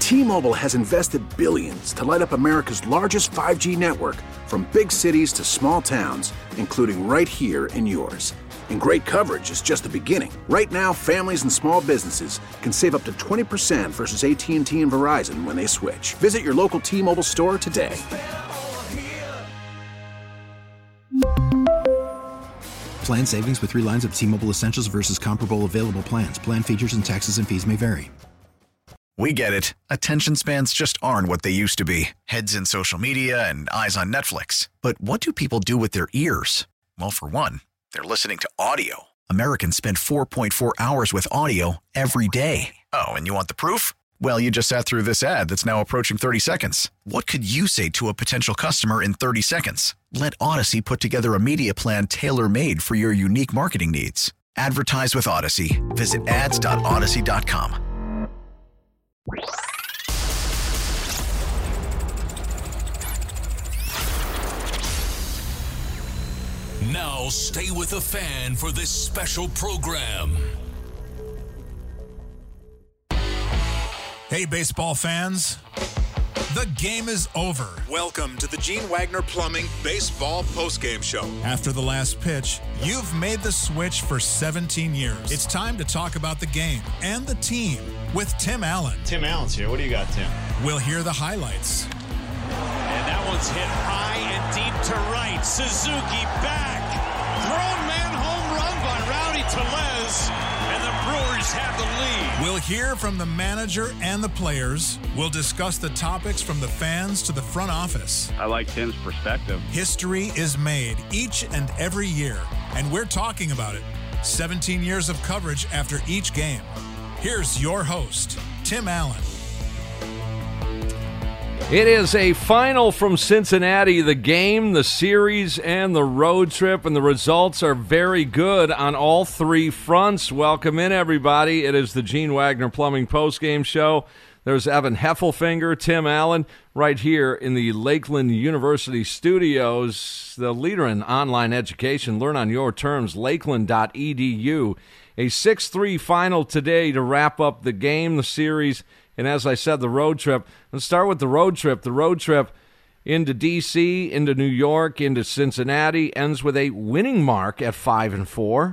T-Mobile has invested billions to light up America's largest 5G network, from big cities to small towns, including right here in yours. And great coverage is just the beginning. Right now, families and small businesses can save up to 20% versus AT&T and Verizon when they switch. Visit your local T-Mobile store today. Plan savings with 3 lines of T-Mobile Essentials versus comparable available plans. Plan features and taxes and fees may vary. We get it. Attention spans just aren't what they used to be. Heads in social media and eyes on Netflix. But what do people do with their ears? Well, for one, they're listening to audio. Americans spend 4.4 hours with audio every day. Oh, and you want the proof? Well, you just sat through this ad that's now approaching 30 seconds. What could you say to a potential customer in 30 seconds? Let Odyssey put together a media plan tailor-made for your unique marketing needs. Advertise with Odyssey. Visit ads.odyssey.com. Now stay with the fan for this special program. Hey, baseball fans. The game is over. Welcome to the Gene Wagner Plumbing Baseball Postgame Show. After the last pitch, you've made the switch for 17 years. It's time to talk about the game and the team with Tim Allen. Tim Allen's here. What do you got, Tim? We'll hear the highlights. And that one's hit high and deep to right. Suzuki back. Thrown man home run by Rowdy Tellez. And the Brewers have the lead. We'll hear from the manager and the players. We'll discuss the topics from the fans to the front office. I like Tim's perspective. History is made each and every year, and we're talking about it. 17 years of coverage after each game. Here's your host, Tim Allen. It is a final from Cincinnati, the game, the series, and the road trip, and the results are very good on all 3 fronts. Welcome in, everybody. It is the Gene Wagner Plumbing Postgame Show. There's Evan Heffelfinger, Tim Allen, right here in the Lakeland University studios, the leader in online education. Learn on your terms, lakeland.edu. A 6-3 final today to wrap up the game, the series, and as I said, the road trip. Let's start with the road trip. The road trip into D.C., into New York, into Cincinnati, ends with a winning mark at 5-4.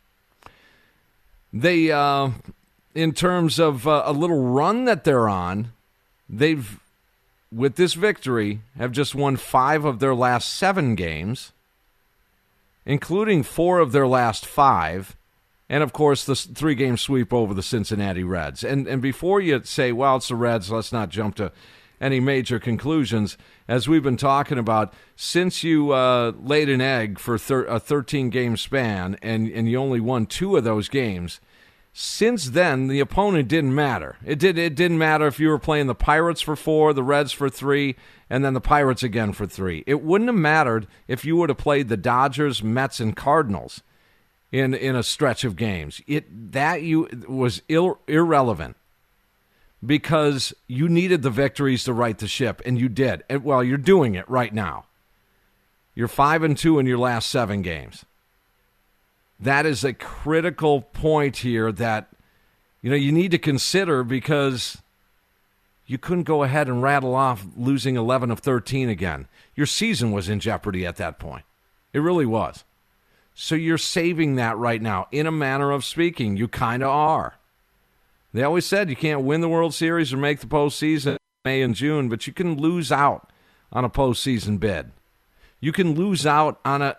They, in terms of a little run that they're on, they've, with this victory, have just won 5 of their last 7 games, including 4 of their last 5. And, of course, the 3-game sweep over the Cincinnati Reds. And before you say, well, it's the Reds, let's not jump to any major conclusions. As we've been talking about, since you laid an egg for a 13-game span and you only won 2 of those games, since then, the opponent didn't matter. It didn't matter if you were playing the Pirates for 4, the Reds for 3, and then the Pirates again for 3. It wouldn't have mattered if you would have played the Dodgers, Mets, and Cardinals in a stretch of games. Was irrelevant because you needed the victories to right the ship, and you did. And, well, you're doing it right now. You're 5-2 in your last 7 games. That is a critical point here that you need to consider, because you couldn't go ahead and rattle off losing 11 of 13 again. Your season was in jeopardy at that point. It really was. So you're saving that right now. In a manner of speaking, you kind of are. They always said you can't win the World Series or make the postseason in May and June, but you can lose out on a postseason bid. You can lose out on a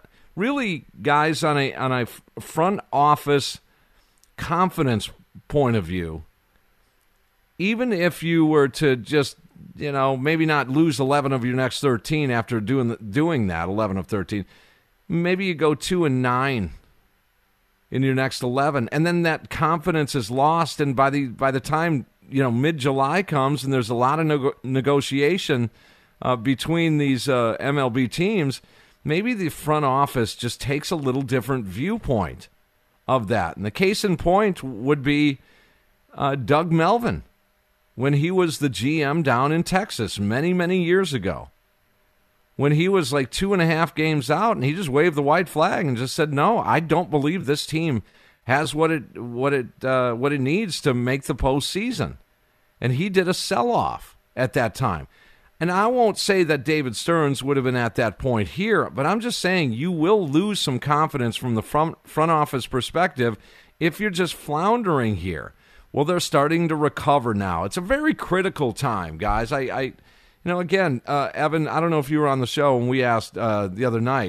front office confidence point of view. Even if you were to just, maybe not lose 11 of your next 13 after doing that, 11 of 13. Maybe you go 2-9 in your next 11, and then that confidence is lost. And by the time mid-July comes, and there's a lot of negotiation between these MLB teams, maybe the front office just takes a little different viewpoint of that. And the case in point would be Doug Melvin when he was the GM down in Texas many, many years ago. When he was like 2.5 games out, and he just waved the white flag and just said, "No, I don't believe this team has what it needs to make the postseason." and he did a sell-off at that time. And I won't say that David Stearns would have been at that point here, but I'm just saying you will lose some confidence from the front office perspective if you're just floundering here. Well, they're starting to recover now. It's a very critical time, guys. Again, Evan, I don't know if you were on the show when we asked the other night,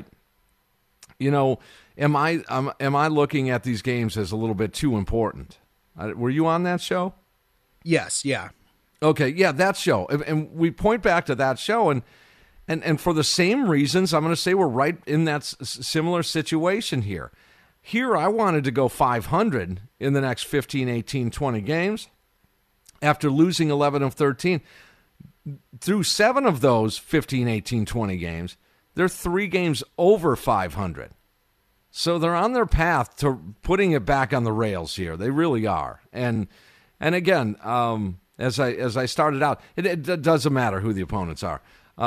am I looking at these games as a little bit too important? Were you on that show? Yes, yeah. Okay, yeah, that show. And we point back to that show, and for the same reasons, I'm going to say we're right in that similar situation here. Here, I wanted to go 500 in the next 15, 18, 20 games after losing 11 of 13. Through 7 of those 15, 18, 20 games, they're 3 games over 500. So they're on their path to putting it back on the rails here. They really are. And again, as I started out, it doesn't matter who the opponents are.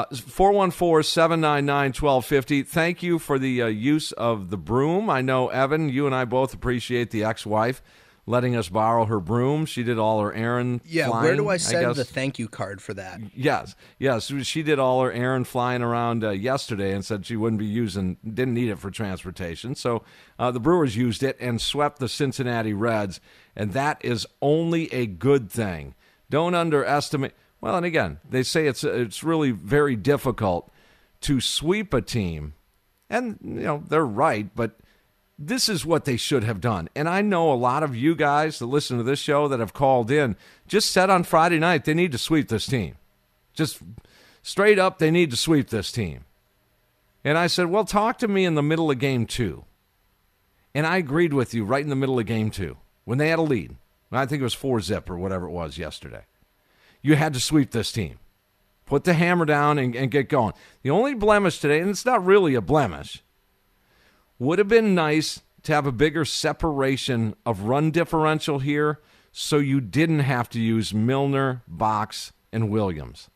414-799-1250. Thank you for the use of the broom. I know, Evan, you and I both appreciate the ex-wife letting us borrow her broom. She did all her errand flying. Where do I send the thank you card for that? Yes. She did all her errand flying around yesterday and said she didn't need it for transportation. So the Brewers used it and swept the Cincinnati Reds, and that is only a good thing. Don't underestimate. Well, and again, they say it's really very difficult to sweep a team, and they're right, but this is what they should have done. And I know a lot of you guys that listen to this show that have called in just said on Friday night they need to sweep this team. Just straight up, they need to sweep this team. And I said, well, talk to me in the middle of game 2. And I agreed with you right in the middle of game 2 when they had a lead. I think it was 4-0 or whatever it was yesterday. You had to sweep this team. Put the hammer down and get going. The only blemish today, and it's not really a blemish, would have been nice to have a bigger separation of run differential here so you didn't have to use Milner, Box, and Williams.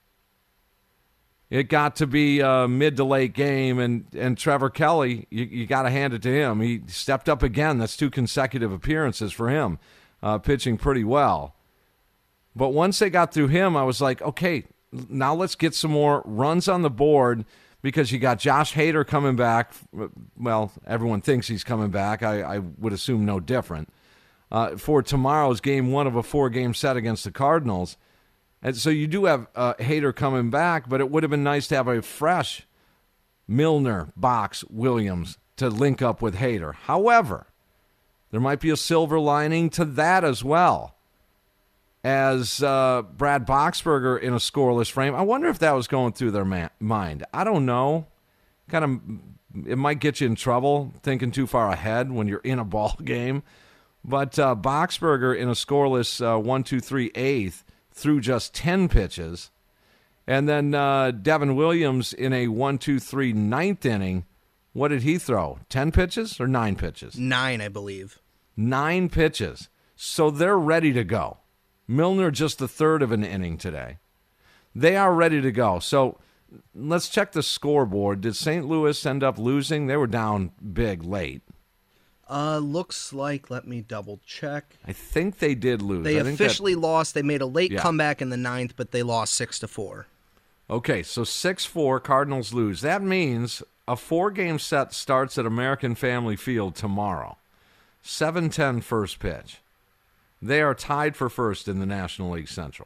It got to be a mid to late game, and Trevor Kelly, you got to hand it to him. He stepped up again. That's 2 consecutive appearances for him, pitching pretty well. But once they got through him, I was like, okay, now let's get some more runs on the board because you got Josh Hader coming back. Well, everyone thinks he's coming back. I would assume no different. For tomorrow's game 1 of a 4-game set against the Cardinals. And so you do have Hader coming back, but it would have been nice to have a fresh Milner, Box, Williams to link up with Hader. However, there might be a silver lining to that as well. As Brad Boxberger in a scoreless frame. I wonder if that was going through their mind. I don't know. It might get you in trouble thinking too far ahead when you're in a ball game. But Boxberger in a scoreless 1-2-3 eighth threw just 10 pitches. And then Devin Williams in a 1-2-3 ninth inning. What did he throw? 10 pitches or 9 pitches? 9, I believe. 9 pitches. So they're ready to go. Milner just the third of an inning today. They are ready to go. So let's check the scoreboard. Did St. Louis end up losing? They were down big late. Looks like, let me double check. I think they did lose. They officially lost. They made a late comeback in the 9th, but they lost 6-4. Okay, so 6-4, Cardinals lose. That means a 4-game set starts at American Family Field tomorrow. 7:10 first pitch. They are tied for first in the National League Central.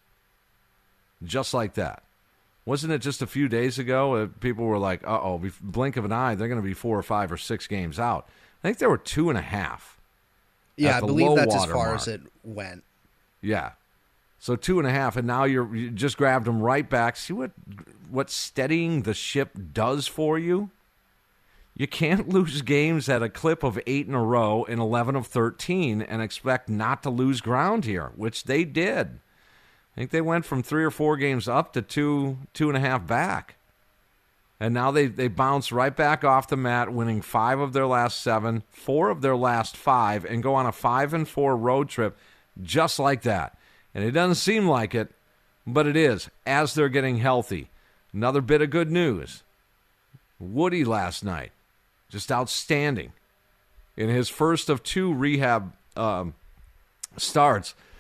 Just like that. Wasn't it just a few days ago people were like, blink of an eye, they're going to be 4 or 5 or 6 games out. I think they were 2.5. Yeah, I believe that's as far as it went. Yeah. So 2.5, and now you just grabbed them right back. See what steadying the ship does for you? You can't lose games at a clip of 8 in a row in 11 of 13 and expect not to lose ground here, which they did. I think they went from 3 or 4 games up to 2.5 back. And now they bounce right back off the mat, winning 5 of their last 7, 4 of their last 5, and go on a 5-4 road trip just like that. And it doesn't seem like it, but it is, as they're getting healthy. Another bit of good news. Woody last night. Just outstanding. In his first of 2 rehab starts,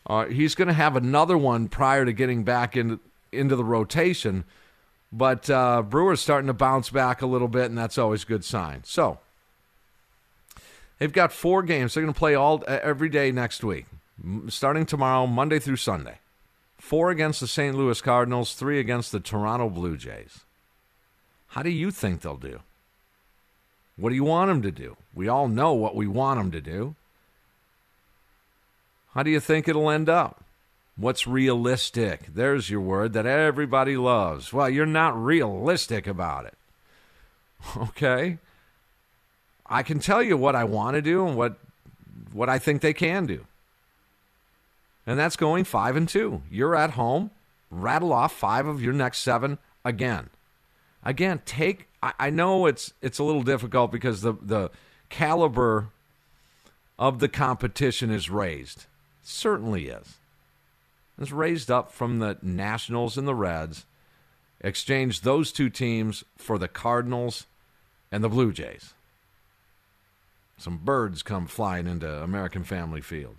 He's going to have another one prior to getting back into the rotation. But Brewers starting to bounce back a little bit, and that's always a good sign. So they've got 4 games. They're going to play every day next week, starting tomorrow, Monday through Sunday. 4 against the St. Louis Cardinals, 3 against the Toronto Blue Jays. How do you think they'll do? What do you want them to do? We all know what we want them to do. How do you think it'll end up? What's realistic? There's your word that everybody loves. Well, you're not realistic about it. Okay? I can tell you what I want to do and what I think they can do. And that's going 5-2. You're at home. Rattle off 5 of your next 7 again. Again, I know it's a little difficult because the caliber of the competition is raised. It certainly is. It's raised up from the Nationals and the Reds. Exchange those 2 teams for the Cardinals and the Blue Jays. Some birds come flying into American Family Field.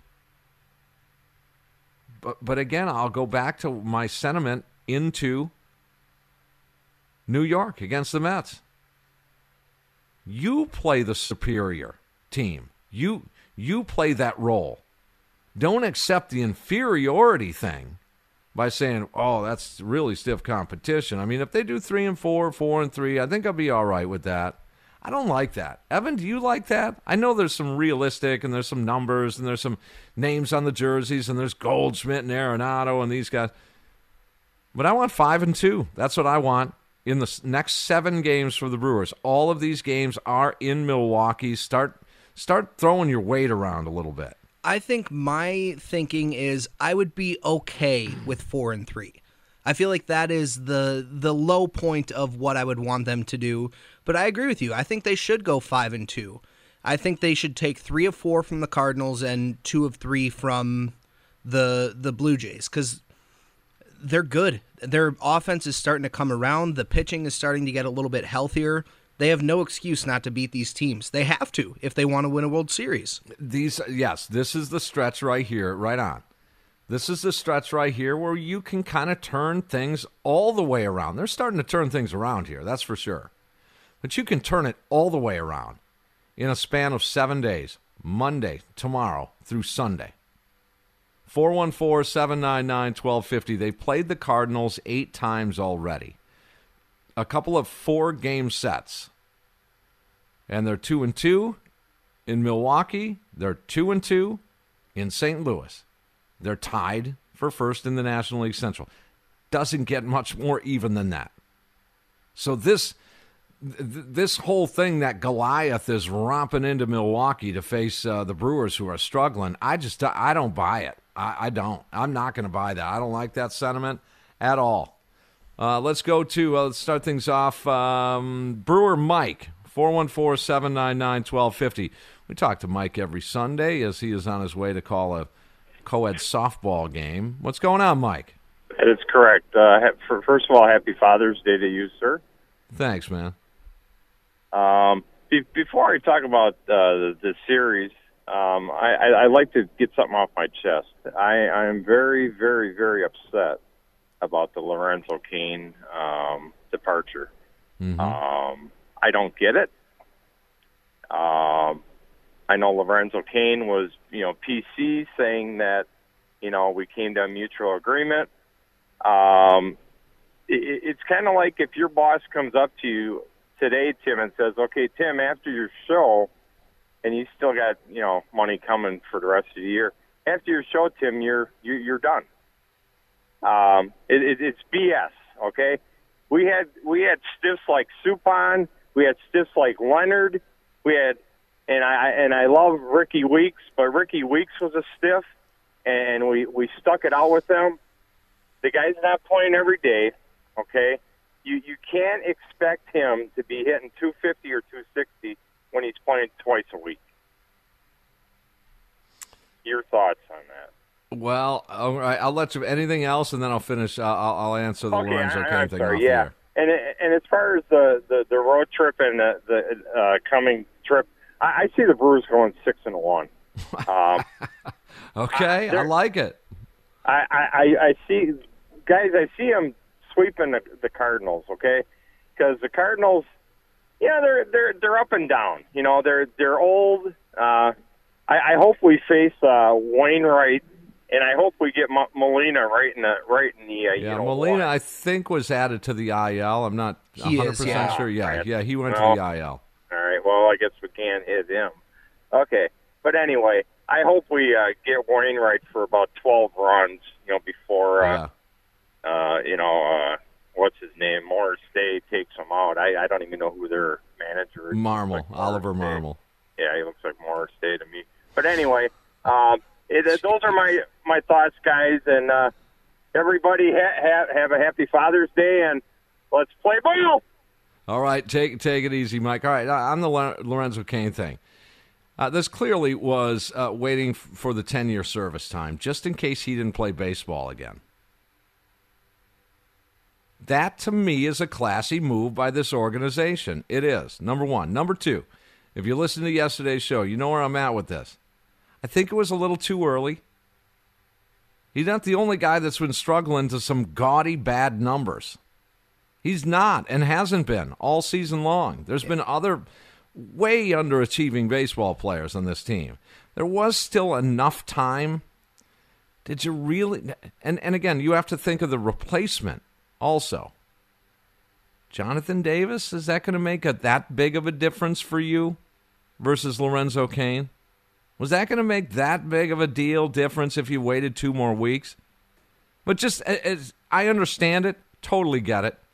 But again, I'll go back to my sentiment into New York against the Mets. You play the superior team. You play that role. Don't accept the inferiority thing by saying, oh, that's really stiff competition. I mean, if they do 3-4, 4-3, I think I'll be all right with that. I don't like that. Evan, do you like that? I know there's some realistic and there's some numbers and there's some names on the jerseys and there's Goldschmidt and Arenado and these guys. But I want 5-2. That's what I want in the next 7 games for the Brewers. All of these games are in Milwaukee. Start throwing your weight around a little bit. I think my thinking is I would be okay with 4-3. I feel like that is the low point of what I would want them to do. But I agree with you. I think they should go 5-2. I think they should take 3 of 4 from the Cardinals and 2 of 3 from the Blue Jays because they're good. Their offense is starting to come around. The pitching is starting to get a little bit healthier. They have no excuse not to beat these teams. They have to if they want to win a World Series. This is the stretch right here, right on. This is the stretch right here where you can kind of turn things all the way around. They're starting to turn things around here, that's for sure. But you can turn it all the way around in a span of 7 days, Monday, tomorrow, through Sunday. 414-799-1250. They've played the Cardinals 8 times already. A couple of 4-game sets. And they're 2-2 in Milwaukee. They're 2-2 in St. Louis. They're tied for first in the National League Central. Doesn't get much more even than that. So this whole thing that Goliath is romping into Milwaukee to face the Brewers who are struggling, I don't buy it. I don't. I'm not going to buy that. I don't like that sentiment at all. Let's go to, let's start things off. Brewer Mike, 414-799-1250. We talk to Mike every Sunday as he is on his way to call a co-ed softball game. What's going on, Mike? That is correct. First of all, happy Father's Day to you, sir. Thanks, man. Before I talk about the series, I like to get something off my chest. I am very, very, very upset about the Lorenzo Cain departure. Mm-hmm. I don't get it. I know Lorenzo Cain was, PC saying that, we came to a mutual agreement. It's kind of like if your boss comes up to you today, Tim, and says, okay, Tim, after your show, and you still got, money coming for the rest of the year, after your show, Tim, you're done. It's BS, okay? We had stiffs like Suppan, we had stiffs like Leonard, and I love Ricky Weeks, but Ricky Weeks was a stiff, and we stuck it out with them. The guy's not playing every day, okay? You can't expect him to be hitting 250 or 260 when he's playing twice a week. Your thoughts on that? Well, all right, I'll let you. Anything else, and then I'll finish. I'll answer the Lorenzo Cain thing. Sorry, yeah. And as far as the road trip and the coming trip, I see the Brewers going 6-1. Okay, I like it. I see, guys. I see them sweeping the Cardinals. Okay, because the Cardinals, yeah, they're up and down. You know, they're old. I hope we face Wainwright, and I hope we get Molina right in the. Molina, I think, was added to the IL. I'm not 100% sure. Yeah, he went to the IL. All right. Well, I guess we can't hit him. Okay, but anyway, I hope we get Wainwright for about 12 runs. Before what's his name, Morris Day takes him out. I don't even know who their manager is. Marmol, Oliver Marmol. Yeah, he looks like Morris Day to me. But anyway, those are my thoughts, guys, and everybody have a happy Father's Day, and let's play ball. All right, take it easy, Mike. All right, on the Lorenzo Cain thing. This clearly was waiting for the 10-year service time, just in case he didn't play baseball again. That, to me, is a classy move by this organization. It is, number one. Number two, if you listen to yesterday's show, you know where I'm at with this. I think it was a little too early. He's not the only guy that's been struggling to some gaudy bad numbers. He's not and hasn't been all season long. There's been other way underachieving baseball players on this team. There was still enough time. Did you really? And again, you have to think of the replacement also. Jonathan Davis, is that going to make that big of a difference for you versus Lorenzo Cain? Was that going to make that big of a difference if you waited 2 more weeks? But just, as I understand it, totally get it.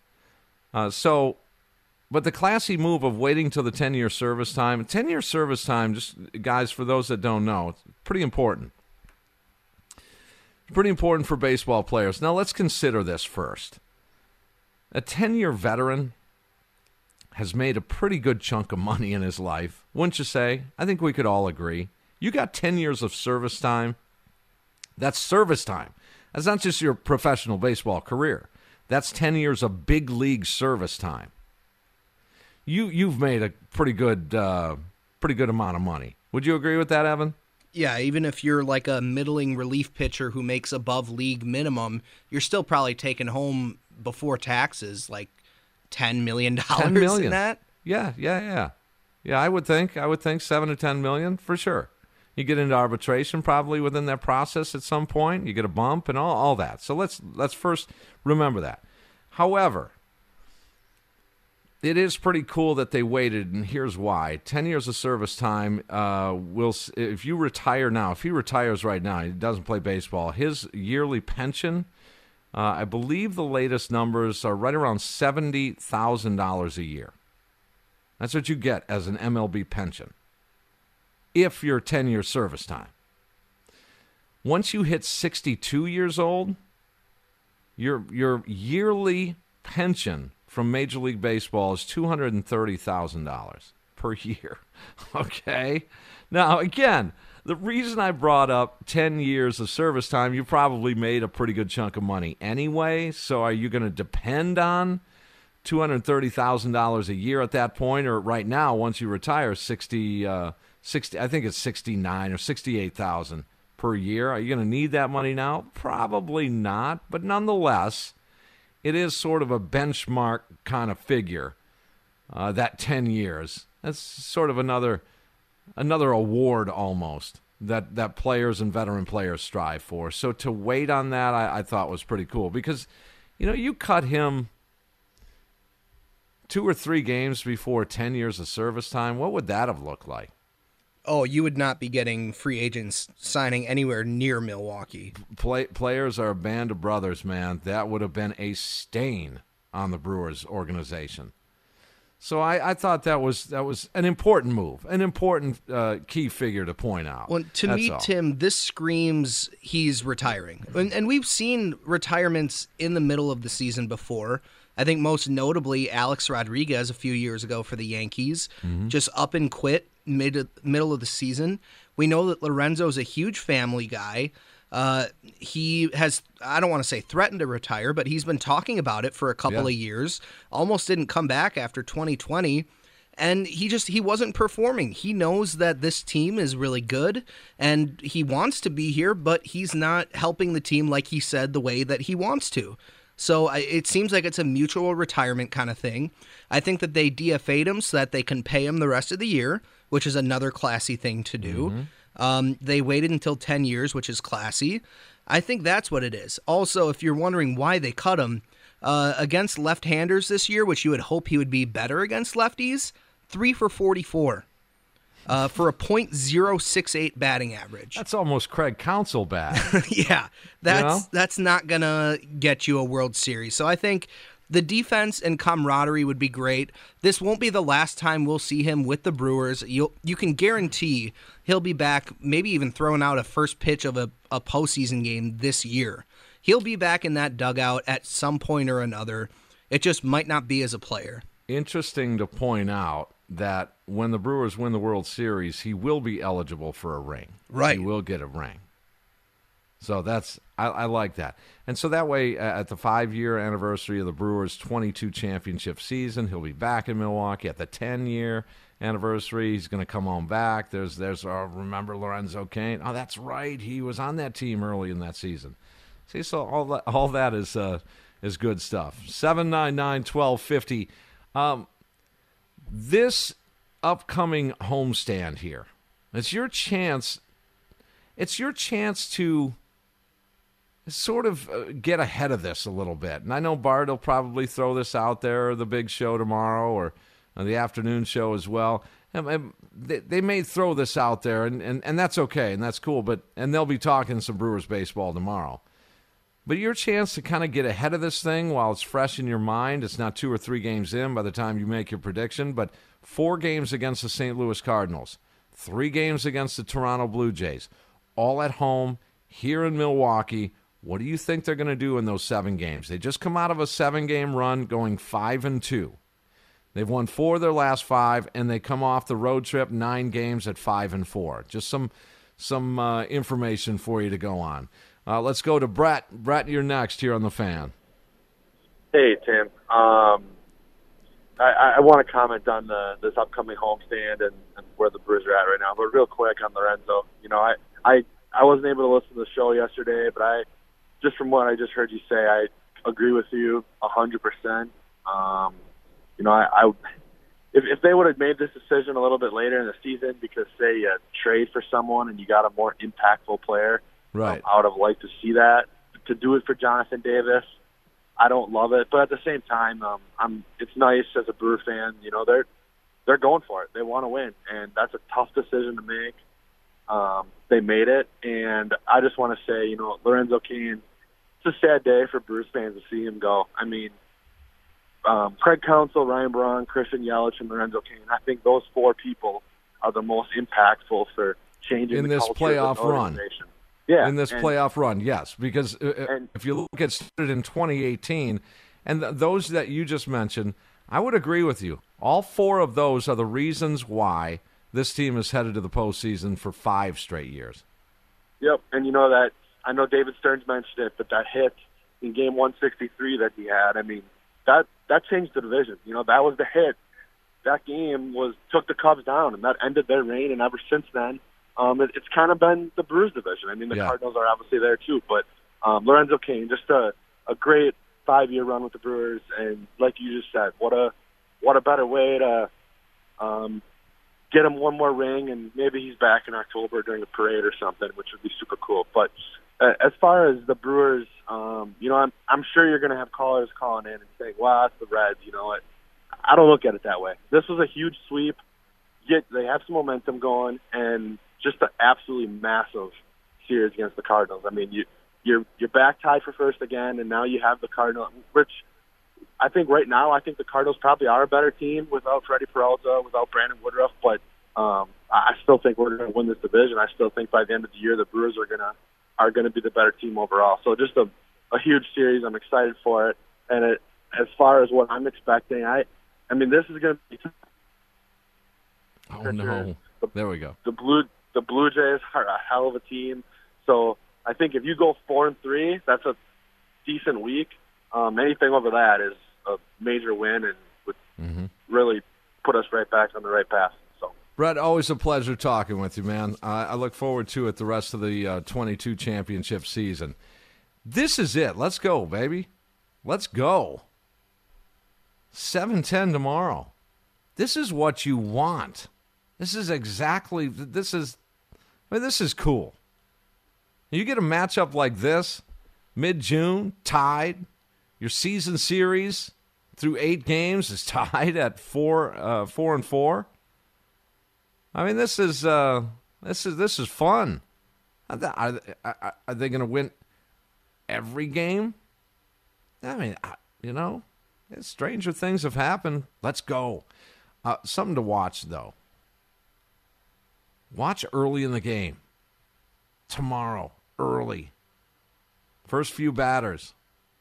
But the classy move of waiting till the 10-year service time, 10-year service time, just guys, for those that don't know, it's pretty important. Pretty important for baseball players. Now, let's consider this first. A 10-year veteran has made a pretty good chunk of money in his life, wouldn't you say? I think we could all agree. You got 10 years of service time. That's service time. That's not just your professional baseball career. That's 10 years of big league service time. You've made a pretty good amount of money. Would you agree with that, Evan? Yeah, even if you're like a middling relief pitcher who makes above league minimum, you're still probably taking home before taxes like $10 million in that. Yeah. I would think 7 to 10 million for sure. You get into arbitration probably within that process at some point. You get a bump and all that. So let's first remember that. However, it is pretty cool that they waited, and here's why. 10 years of service time, if you retire now, if he retires right now, he doesn't play baseball, his yearly pension, I believe the latest numbers are right around $70,000 a year. That's what you get as an MLB pension if you're 10-year service time. Once you hit 62 years old, your yearly pension from Major League Baseball is $230,000 per year. Okay? Now, again, the reason I brought up 10 years of service time, you probably made a pretty good chunk of money anyway, so are you going to depend on $230,000 a year at that point, or right now, once you retire, 60, I think it's 69 or 68,000 per year. Are you going to need that money now? Probably not, but nonetheless, it is sort of a benchmark kind of figure, that 10 years. That's sort of another award almost that players and veteran players strive for. So to wait on that, I thought was pretty cool because, you cut him 2 or 3 games before 10 years of service time. What would that have looked like? Oh, you would not be getting free agents signing anywhere near Milwaukee. Players are a band of brothers, man. That would have been a stain on the Brewers organization. So I thought that was an important move, an important key figure to point out. Well, to me, Tim, this screams he's retiring. And we've seen retirements in the middle of the season before. I think most notably Alex Rodriguez a few years ago for the Yankees, just up and quit middle of the season. We know that Lorenzo's a huge family guy. He has, I don't want to say threatened to retire, but he's been talking about it for a couple of years. Almost didn't come back after 2020. And he wasn't performing. He knows that this team is really good, and he wants to be here, but he's not helping the team like he said the way that he wants to. So it seems like it's a mutual retirement kind of thing. I think that they DFA'd him so that they can pay him the rest of the year, which is another classy thing to do. They waited until 10 years, which is classy. I think that's what it is. Also, if you're wondering why they cut him, against left-handers this year, which you would hope he would be better against lefties, 3 for 44 for a .068 batting average. That's almost Craig Counsell bad. Yeah, that's not going to get you a World Series. So I think the defense and camaraderie would be great. This won't be the last time we'll see him with the Brewers. You can guarantee he'll be back, maybe even throwing out a first pitch of a postseason game this year. He'll be back in that dugout at some point or another. It just might not be as a player. Interesting to point out that when the Brewers win the World Series, he will be eligible for a ring. Right. He will get a ring. So I like that. And so that way, at the 5-year anniversary of the Brewers' 22 championship season, he'll be back in Milwaukee. At the 10-year anniversary, he's going to come on back. There's remember Lorenzo Cain? Oh, that's right. He was on that team early in that season. See, so all that is good stuff. 799-1250. This upcoming homestand here, it's your chance to sort of get ahead of this a little bit. And I know Bart will probably throw this out there, or the big show tomorrow, or the afternoon show as well. And they may throw this out there, and that's okay, and that's cool. And they'll be talking some Brewers baseball tomorrow. But your chance to kind of get ahead of this thing while it's fresh in your mind, it's not 2 or 3 games in by the time you make your prediction, but 4 games against the St. Louis Cardinals, 3 games against the Toronto Blue Jays, all at home here in Milwaukee. What do you think they're going to do in those 7 games? They just come out of a 7-game run going 5-2. They've won 4 of their last 5, and they come off the road trip 9 games at 5-4. Just some information for you to go on. Let's go to Brett. Brett, you're next here on The Fan. Hey, Tim. I want to comment on this upcoming homestand and where the Brewers are at right now. But real quick on Lorenzo, I wasn't able to listen to the show yesterday, but just from what I just heard you say, I agree with you 100%. If they would have made this decision a little bit later in the season, because say you trade for someone and you got a more impactful player. Right. I would have liked to see that. To do it for Jonathan Davis, I don't love it, but at the same time, it's nice as a Brewer fan. They're going for it. They want to win, and that's a tough decision to make. They made it, and I just want to say, Lorenzo Cain. It's a sad day for Brewers fans to see him go. I mean, Craig Counsell, Ryan Braun, Christian Yelich, and Lorenzo Cain. I think those 4 people are the most impactful for changing in the this culture playoff of the run. Yeah, in this playoff run, yes, because if you look at it in 2018, and those that you just mentioned, I would agree with you. All 4 of those are the reasons why this team is headed to the postseason for 5 straight years. Yep, and that I know David Stearns mentioned it, but that hit in Game 163 that he had, I mean, that changed the division. That was the hit. That game took the Cubs down, and that ended their reign, and ever since then, it's kind of been the Brewers division. I mean, the Cardinals are obviously there too, but Lorenzo Cain, just a great 5-year run with the Brewers, and like you just said, what a better way to get him one more ring, and maybe he's back in October during the parade or something, which would be super cool. But as far as the Brewers, I'm sure you're going to have callers calling in and saying, "Wow, it's the Reds." I don't look at it that way. This was a huge sweep. Yet they have some momentum going, and just an absolutely massive series against the Cardinals. I mean, you're back tied for first again, and now you have the Cardinals, which I think right now, I think the Cardinals probably are a better team without Freddie Peralta, without Brandon Woodruff, but I still think we're going to win this division. I still think by the end of the year, the Brewers are going to be the better team overall. So just a huge series. I'm excited for it. And as far as what I'm expecting, I mean, this is going to be. Oh no! There we go. The Blue Jays are a hell of a team. So I think if you go 4-3, that's a decent week. Anything over that is a major win and would really put us right back on the right path. So, Brett, always a pleasure talking with you, man. I look forward to it the rest of the 22 championship season. This is it. Let's go, baby. Let's go. 7:10 tomorrow. This is what you want. This is cool. You get a matchup like this, mid-June, tied. Your season series through 8 games is tied at 4-4. I mean, this is fun. Are they going to win every game? I mean, stranger things have happened. Let's go. Something to watch, though. Watch early in the game. Tomorrow, early. First few batters.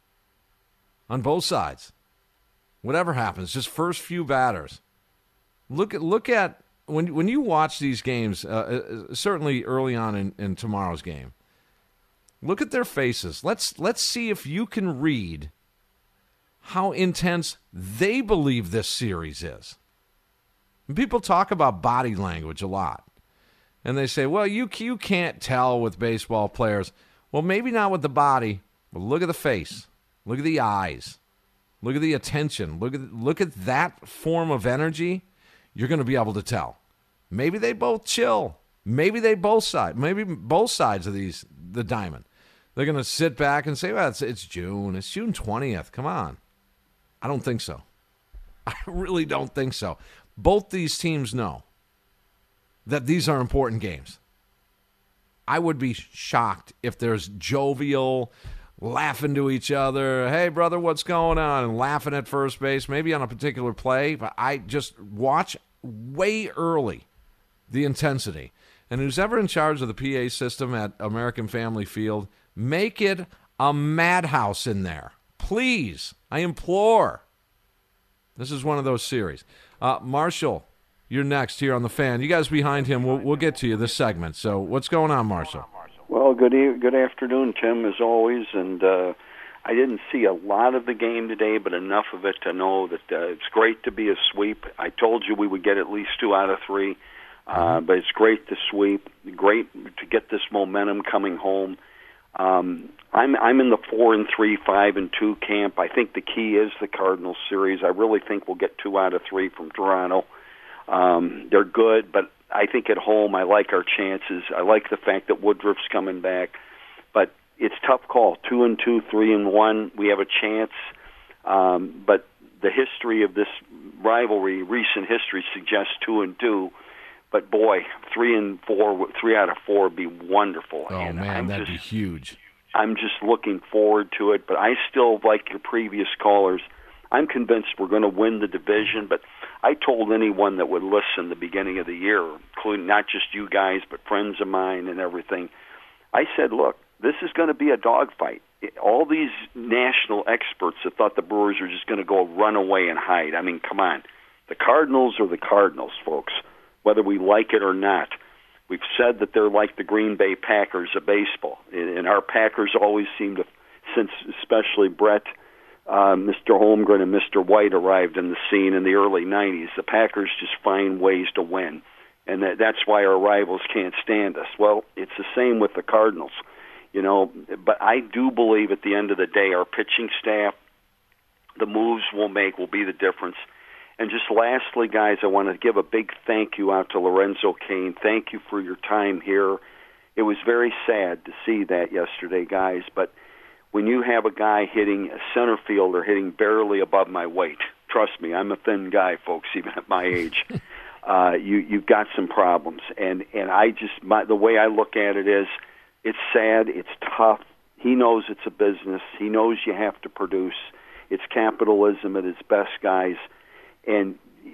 On both sides. Whatever happens, just first few batters. Look at when you watch these games, certainly early on in tomorrow's game, look at their faces. Let's see if you can read how intense they believe this series is. And people talk about body language a lot. And they say, well, you can't tell with baseball players. Well, maybe not with the body, but look at the face. Look at the eyes. Look at the attention. Look at that form of energy. You're going to be able to tell. Maybe they both chill. Maybe both sides of the diamond. They're going to sit back and say, well, it's June. It's June 20th. Come on. I don't think so. I really don't think so. Both these teams know that these are important games. I would be shocked if there's jovial, laughing to each other, hey, brother, what's going on, and laughing at first base, maybe on a particular play. But I just watch way early the intensity. And who's ever in charge of the PA system at American Family Field, make it a madhouse in there. Please, I implore. This is one of those series. Marshall, you're next here on The Fan. You guys behind him, we'll get to you this segment. So what's going on, Marshall? Well, good afternoon, Tim, as always. And I didn't see a lot of the game today, but enough of it to know that it's great to be a sweep. I told you we would get at least 2 out of 3, but it's great to sweep, great to get this momentum coming home. I'm in the 4-3, 5-2 camp. I think the key is the Cardinals series. I really think we'll get 2 out of 3 from Toronto. They're good, but I think at home I like our chances. I like the fact that Woodruff's coming back, but it's a tough call. 2-2, 3-1. We have a chance, but the history of this rivalry, recent history, suggests 2-2. But boy, 3-4, 3 out of 4 would be wonderful. Oh, and man, that'd be huge. I'm just looking forward to it, but I still, like your previous callers, I'm convinced we're going to win the division, but I told anyone that would listen the beginning of the year, including not just you guys, but friends of mine and everything, I said, look, this is going to be a dogfight. All these national experts that thought the Brewers are just going to go run away and hide. I mean, come on. The Cardinals are the Cardinals, folks, whether we like it or not. We've said that they're like the Green Bay Packers of baseball, and our Packers always seem to, since especially Brett, Mr. Holmgren and Mr. White arrived in the scene in the early 90s, the Packers just find ways to win, and that's why our rivals can't stand us. Well, it's the same with the Cardinals, but I do believe at the end of the day our pitching staff, the moves we'll make will be the difference. And just lastly, guys, I want to give a big thank you out to Lorenzo Cain. Thank you for your time here. It was very sad to see that yesterday, guys, but when you have a guy hitting a center fielder hitting barely above my weight, trust me, I'm a thin guy, folks, even at my age, you've got some problems. And the way I look at it is, it's sad, it's tough. He knows it's a business. He knows you have to produce. It's capitalism at its best, guys. And,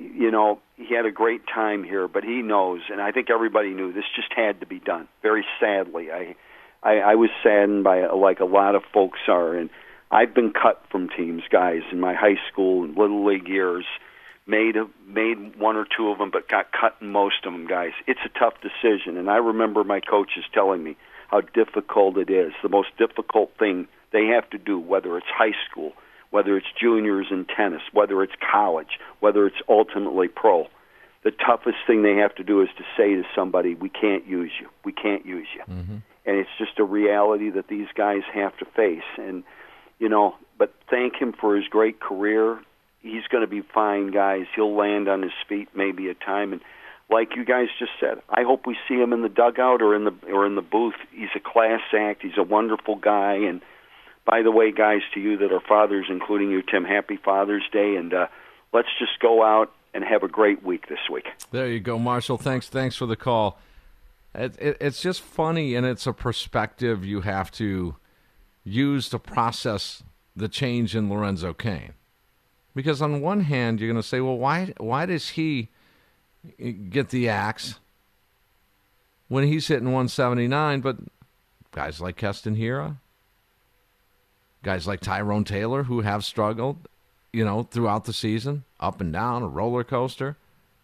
he had a great time here, but he knows, and I think everybody knew, this just had to be done. Very sadly, I was saddened by like a lot of folks are, and I've been cut from teams, guys, in my high school and little league years. Made 1 or 2 of them, but got cut in most of them, guys. It's a tough decision, and I remember my coaches telling me how difficult it is. The most difficult thing they have to do, whether it's high school, whether it's juniors in tennis, whether it's college, whether it's ultimately pro. The toughest thing they have to do is to say to somebody, we can't use you. We can't use you. Mm-hmm. And it's just a reality that these guys have to face. And, but thank him for his great career. He's going to be fine, guys. He'll land on his feet maybe at time. And like you guys just said, I hope we see him in the dugout or in the booth. He's a class act. He's a wonderful guy. And by the way, guys, to you that are fathers, including you, Tim, happy Father's Day. And let's just go out and have a great week this week. There you go, Marshall. Thanks for the call. It's just funny, and it's a perspective you have to use to process the change in Lorenzo Cain. Because on one hand, you're going to say, well, why does he get the axe when he's hitting 179, but guys like Keston Hiura, guys like Tyrone Taylor, who have struggled, throughout the season, up and down, a roller coaster.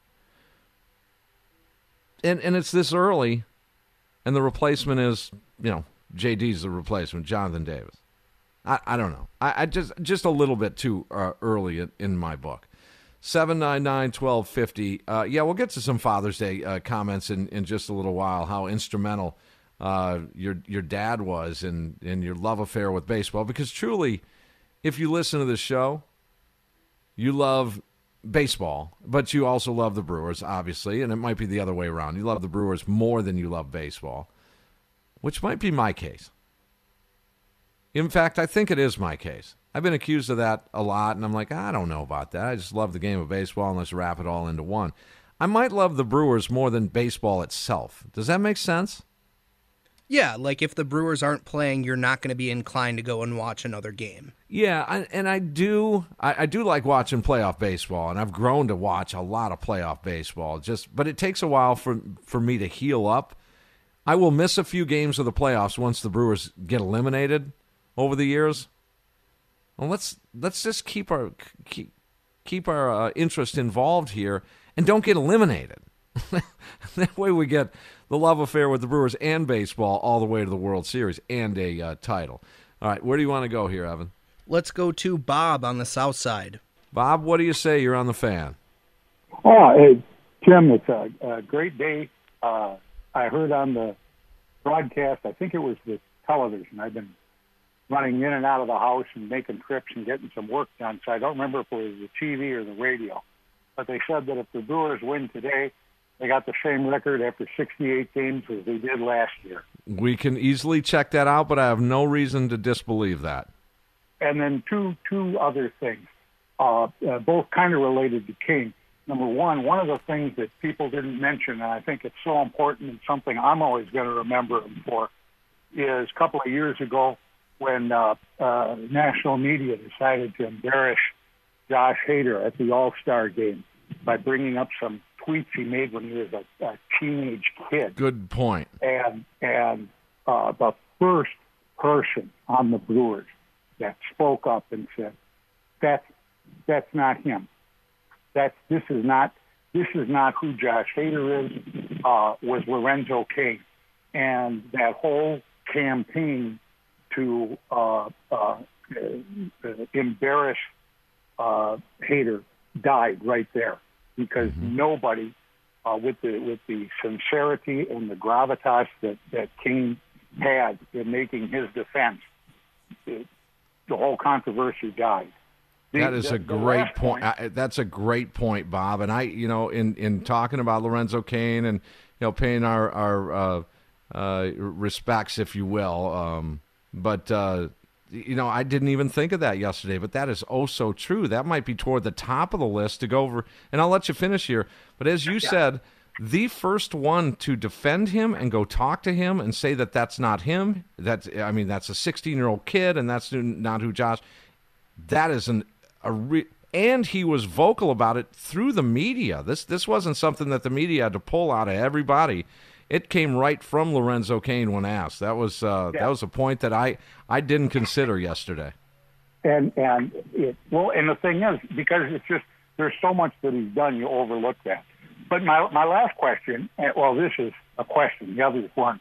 And it's this early, and the replacement is, JD's the replacement, Jonathan Davis. I don't know. I just a little bit too early in my book. 799-1250. We'll get to some Father's Day comments in just a little while, how instrumental your dad was in your love affair with baseball. Because truly, if you listen to this show, you love baseball, but you also love the Brewers, obviously, and it might be the other way around. You love the Brewers more than you love baseball, which might be my case. In fact, I think it is my case. I've been accused of that a lot, and I'm like, I don't know about that. I just love the game of baseball, and let's wrap it all into one. I might love the Brewers more than baseball itself. Does that make sense? Yeah, like if the Brewers aren't playing, you're not going to be inclined to go and watch another game. Yeah, I do like watching playoff baseball, and I've grown to watch a lot of playoff baseball. But it takes a while for me to heal up. I will miss a few games of the playoffs once the Brewers get eliminated over the years. Well, let's just keep our interest involved here and don't get eliminated. That way we get the love affair with the Brewers and baseball all the way to the World Series and a title. All right, where do you want to go here, Evan? Let's go to Bob on the south side. Bob, what do you say? You're on the Fan. Oh, hey, Tim, it's a great day. I heard on the broadcast, I think it was the television. I've been running in and out of the house and making trips and getting some work done, so I don't remember if it was the TV or the radio. But they said that if the Brewers win today, they got the same record after 68 games as they did last year. We can easily check that out, but I have no reason to disbelieve that. And then two other things, both kind of related to King. Number one of the things that people didn't mention, and I think it's so important and something I'm always going to remember him for, is a couple of years ago when national media decided to embarrass Josh Hader at the All-Star game by bringing up some tweets he made when he was a teenage kid. Good point. And the first person on the Brewers that spoke up and said, that's not him. This is not who Josh Hader is, was Lorenzo Cain. And that whole campaign to embarrass Hader died right there, because nobody, with the sincerity and the gravitas that Cain had in making his defense, the whole controversy died. That is a great point. That's a great point, Bob. And I, in talking about Lorenzo Cain and paying our respects, if you will, but I didn't even think of that yesterday. But that is oh so true. That might be toward the top of the list to go over. And I'll let you finish here. But as you said, the first one to defend him and go talk to him and say that that's not him. That's a 16-year-old kid, and that's not who Josh. That is and he was vocal about it through the media. This wasn't something that the media had to pull out of everybody. It came right from Lorenzo Cain when asked. That was a point that I didn't consider yesterday. And the thing is, because it's just there's so much that he's done, you overlook that. But my last question, this is a question. The others weren't.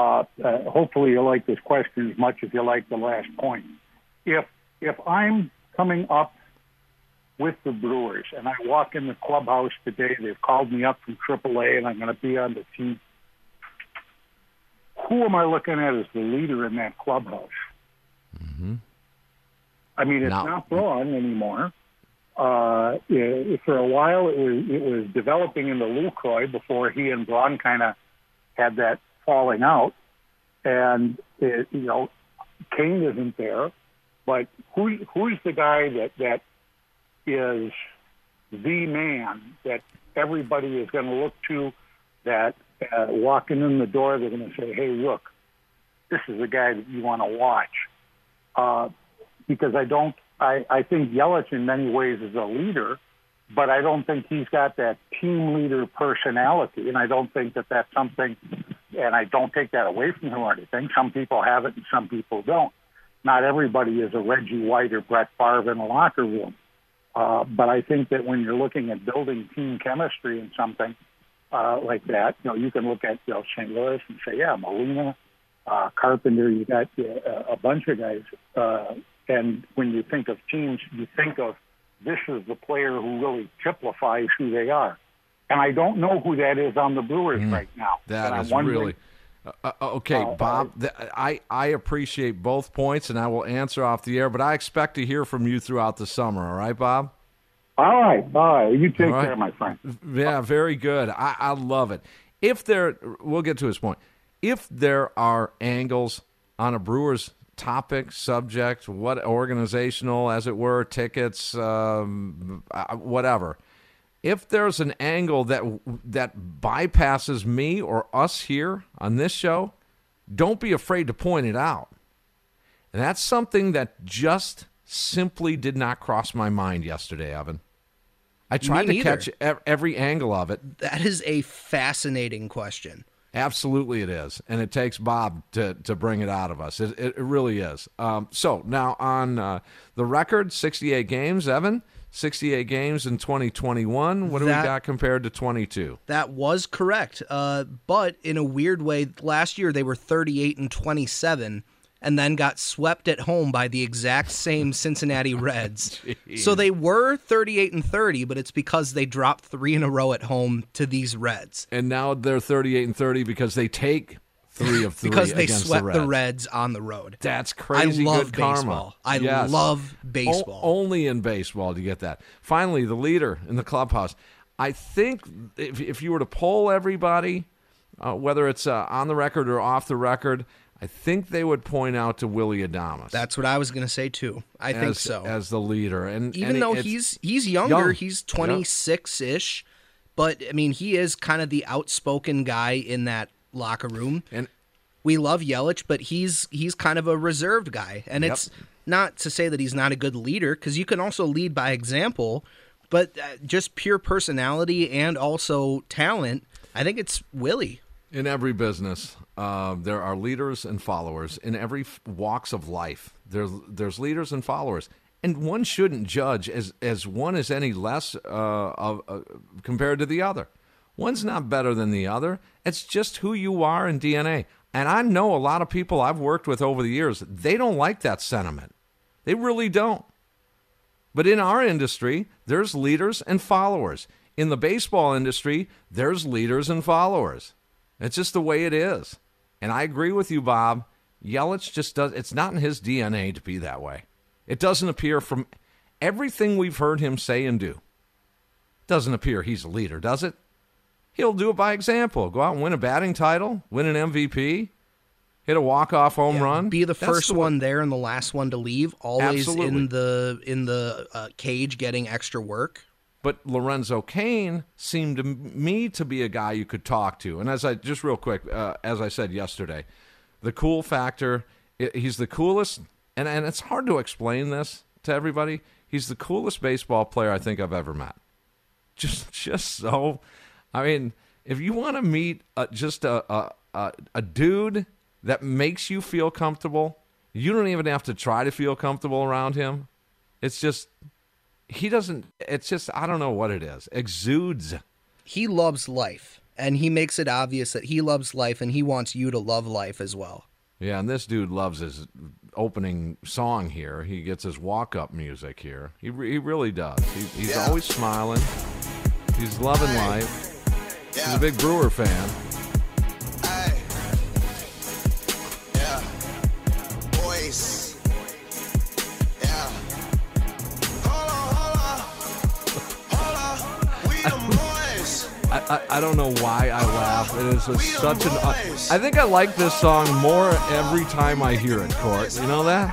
Hopefully you like this question as much as you like the last point. If I'm coming up with the Brewers, and I walk in the clubhouse today. They've called me up from AAA, and I'm going to be on the team. Who am I looking at as the leader in that clubhouse? Mm-hmm. I mean, it's not Braun anymore. For a while, it was developing into Lucroy before he and Braun kind of had that falling out. And, Kane isn't there. But who's the guy that is the man that everybody is going to look to, that walking in the door, they're going to say, hey, look, this is the guy that you want to watch. Because I think Yelich in many ways is a leader, but I don't think he's got that team leader personality. And I don't think that that's something, and I don't take that away from him or anything. Some people have it and some people don't. Not everybody is a Reggie White or Brett Favre in a locker room. But I think that when you're looking at building team chemistry and something like that, you can look at St. Louis and say, yeah, Molina, Carpenter, you got a bunch of guys. And when you think of teams, you think of this is the player who really typifies who they are. And I don't know who that is on the Brewers right now. That is really okay, Bob. I appreciate both points, and I will answer off the air. But I expect to hear from you throughout the summer. All right, Bob? All right. You take care, my friend. Yeah, very good. I love it. We'll get to his point. If there are angles on a Brewers topic, subject, what organizational, as it were, tickets, whatever. If there's an angle that bypasses me or us here on this show, don't be afraid to point it out. And that's something that just simply did not cross my mind yesterday, Evan. I tried to catch every angle of it. That is a fascinating question. Absolutely it is, and it takes Bob to bring it out of us. It really is. So now on the record, 68 games, Evan, 68 games in 2021. What do we got compared to 22? That was correct, but in a weird way, last year they were 38-27, and then got swept at home by the exact same Cincinnati Reds. So they were 38-30, but it's because they dropped 3 in a row at home to these Reds. And now they're 38-30 because they take 3 of 3 because they against swept the Reds on the road. That's crazy. I love good baseball. Karma. I love baseball. Only in baseball do you get that. Finally, the leader in the clubhouse. I think if you were to poll everybody, whether it's on the record or off the record, I think they would point out to Willy Adames. That's what I was going to say too. I think so. As the leader, and even though he's younger, he's 26-ish, but I mean he is kind of the outspoken guy in that locker room. And we love Yelich, but he's kind of a reserved guy, and it's not to say that he's not a good leader, because you can also lead by example, but just pure personality and also talent. I think it's Willie. In every business, there are leaders and followers. In every walks of life, there's leaders and followers. And one shouldn't judge as one is any less compared to the other. One's not better than the other. It's just who you are in DNA. And I know a lot of people I've worked with over the years, they don't like that sentiment. They really don't. But in our industry, there's leaders and followers. In the baseball industry, there's leaders and followers. It's just the way it is. And I agree with you, Bob. Yelich just does. It's not in his DNA to be that way. It doesn't appear from everything we've heard him say and do. Doesn't appear he's a leader, does it? He'll do it by example. Go out and win a batting title, win an MVP, hit a walk-off home run. Be the first one there and the last one to leave. Always in the cage getting extra work. But Lorenzo Cain seemed to me to be a guy you could talk to. And as I said yesterday, the cool factor, he's the coolest, and it's hard to explain this to everybody. He's the coolest baseball player I think I've ever met. Just so, I mean, if you want to meet just a dude that makes you feel comfortable, you don't even have to try to feel comfortable around him. It's just... it's just, I don't know what it is. Exudes. He loves life, and he makes it obvious that he loves life, and he wants you to love life as well. Yeah, and this dude loves his opening song here. He gets his walk-up music here. He really does. He's always smiling. He's loving life. He's a big Brewer fan. Boys. Yeah. Hold on. We the boys. I don't know why I laugh. It is such an... I think I like this song more every time I hear it, Court. You know that?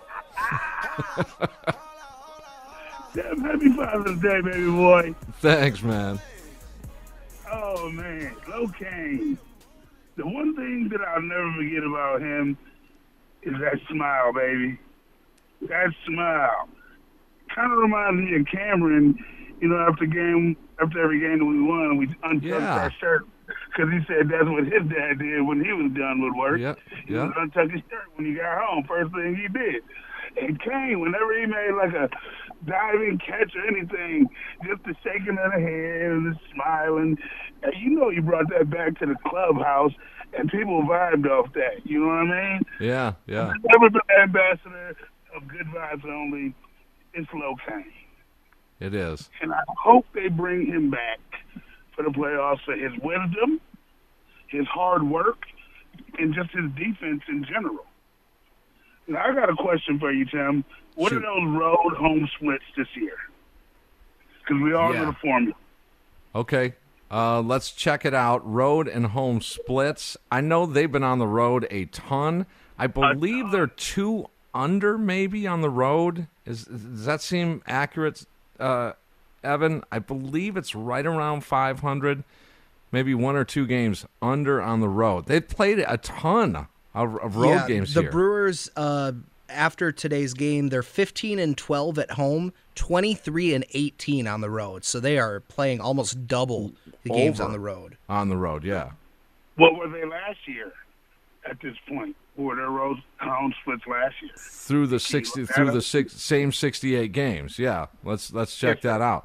Happy Father's Day, baby boy. Thanks, man. Oh, man. Locaine. The one thing that I'll never forget about him is that smile, baby. That smile. Kind of reminds me of Cameron, after every game that we won, we untucked our shirt. Because he said that's what his dad did when he was done with work. He would untuck his shirt when he got home. First thing he did. And Kane, whenever he made like a diving catch or anything, just the shaking of the head and the smiling, and he brought that back to the clubhouse, and people vibed off that. You know what I mean? Yeah. Never been an ambassador of good vibes only. It's Locaine. It is. And I hope they bring him back for the playoffs for his wisdom, his hard work, and just his defense in general. Now, I got a question for you, Tim. What are those road-home splits this year? Because we all know the formula. Okay. Let's check it out. Road and home splits. I know they've been on the road a ton. I believe they're 2 under maybe on the road. Does that seem accurate, Evan? I believe it's right around 500, maybe 1 or 2 games under on the road. They've played a ton of road games here. The Brewers, after today's game, they're 15-12 at home, 23-18 on the road. So they are playing almost double the games on the road. On the road, yeah. What were they last year at this point? What were their road home splits last year? Through the same 68 games, yeah. Let's check that out.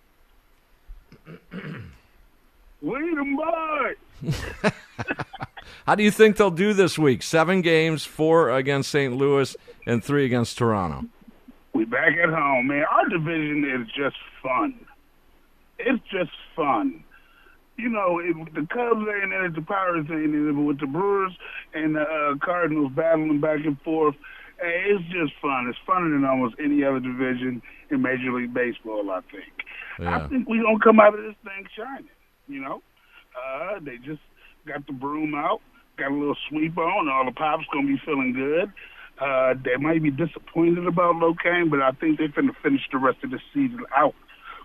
We them boys. How do you think they'll do this week? 7 games, 4 against St. Louis and 3 against Toronto. We back at home, man. Our division is just fun. It's just fun. The Cubs ain't in it, the Pirates ain't in it, but with the Brewers and the Cardinals battling back and forth, it's just fun. It's funner than almost any other division in Major League Baseball, I think. Yeah. I think we're going to come out of this thing shining, They just got the broom out, got a little sweep on, all the Pops going to be feeling good. They might be disappointed about Locaine, but I think they're going to finish the rest of the season out.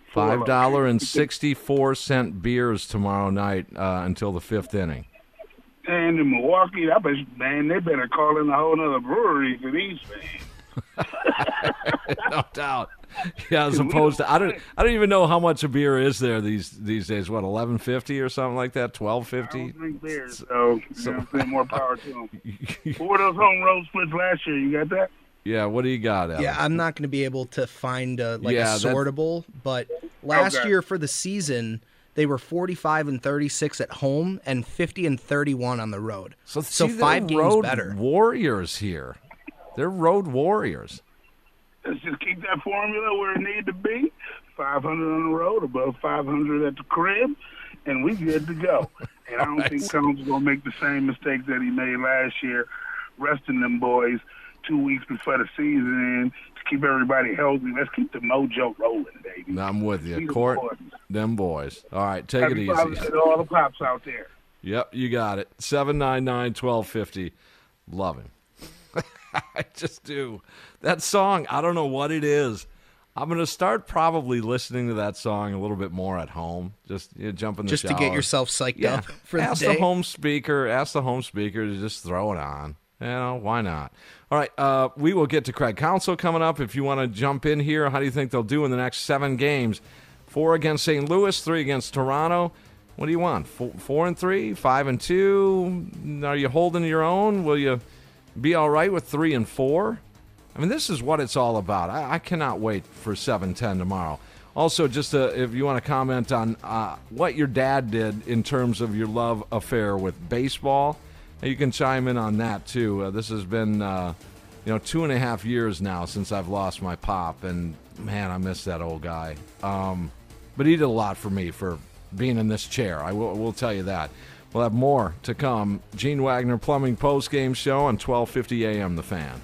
$5.64 beers tomorrow night until the 5th inning. And in Milwaukee, I bet, man, they better call in a whole other brewery for these fans. No doubt. Yeah, as opposed to I don't even know how much a beer is there these days. What, $11.50 or something like that? $12.50? I don't drink beer, so more power to them. What were those home road splits last year? You got that? Yeah, what do you got, Alex? Yeah, I'm not going to be able to find a sortable, but last year for the season, they were 45-36 at home and 50-31 on the road. So 5 games road better. Warriors here. They're road warriors. Let's just keep that formula where it needs to be. 500 on the road, above 500 at the crib, and we good to go. And I don't think Combs is going to make the same mistakes that he made last year, resting them boys 2 weeks before the season to keep everybody healthy. Let's keep the mojo rolling, baby. No, I'm with you. Court, them boys. All right, take it easy. All the Pops out there. Yep, you got it. 799-1250. Love him. I just do. That song, I don't know what it is. I'm going to start probably listening to that song a little bit more at home. Just jump in the shower. Just to get yourself psyched up for the day. Ask the home speaker to just throw it on. Why not? All right, we will get to Craig Counsell coming up. If you want to jump in here, how do you think they'll do in the next 7 games? 4 against St. Louis, 3 against Toronto. What do you want? 4-3, 5-2? Are you holding your own? Will you be all right with 3-4? I mean, this is what it's all about. I cannot wait for 7-10 tomorrow. Also, just if you want to comment on what your dad did in terms of your love affair with baseball, You can chime in on that, too. This has been, 2.5 years now since I've lost my pop, and, man, I miss that old guy. But he did a lot for me for being in this chair. I will tell you that. We'll have more to come. Gene Wagner Plumbing Post-Game Show on 1250 a.m. The Fan.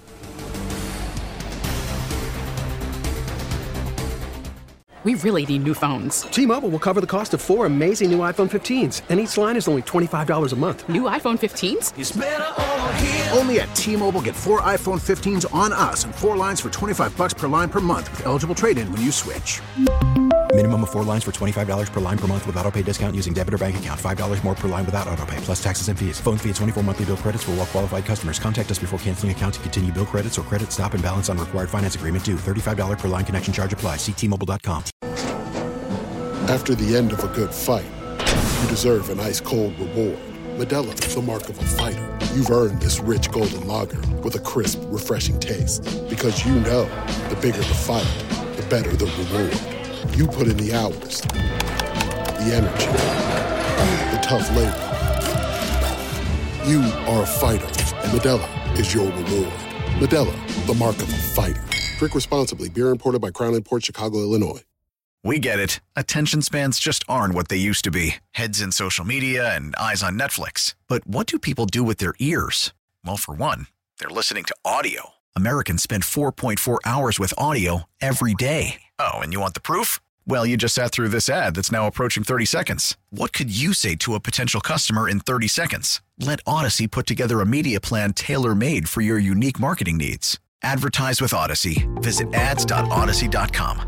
We really need new phones. T-Mobile will cover the cost of 4 amazing new iPhone 15s, and each line is only $25 a month. New iPhone 15s? It's better over here. Only at T-Mobile, get 4 iPhone 15s on us and 4 lines for $25 per line per month with eligible trade-in when you switch. Minimum of 4 lines for $25 per line per month with autopay discount using debit or bank account. $5 more per line without autopay, plus taxes and fees. Phone fee at 24 monthly bill credits for well-qualified customers. Contact us before canceling account to continue bill credits or credit stop and balance on required finance agreement due. $35 per line connection charge applies. See T-Mobile.com. After the end of a good fight, you deserve an ice-cold reward. Modelo is the mark of a fighter. You've earned this rich golden lager with a crisp, refreshing taste. Because you know, the bigger the fight, the better the reward. You put in the hours, the energy, the tough labor. You are a fighter, and Modelo is your reward. Modelo, the mark of a fighter. Drink responsibly. Beer imported by Crown Imports, Chicago, Illinois. We get it. Attention spans just aren't what they used to be. Heads in social media and eyes on Netflix. But what do people do with their ears? Well, for one, they're listening to audio. Americans spend 4.4 hours with audio every day. Oh, and you want the proof? Well, you just sat through this ad that's now approaching 30 seconds. What could you say to a potential customer in 30 seconds? Let Odyssey put together a media plan tailor-made for your unique marketing needs. Advertise with Odyssey. Visit ads.odyssey.com.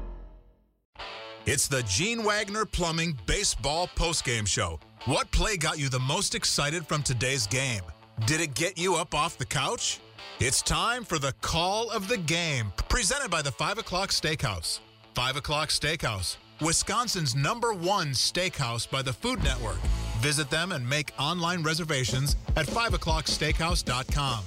It's the Gene Wagner Plumbing Baseball Postgame Show. What play got you the most excited from today's game? Did it get you up off the couch? It's time for the Call of the Game, presented by the 5 O'Clock Steakhouse. 5 O'Clock Steakhouse, Wisconsin's #1 steakhouse by the Food Network. Visit them and make online reservations at 5o'clocksteakhouse.com.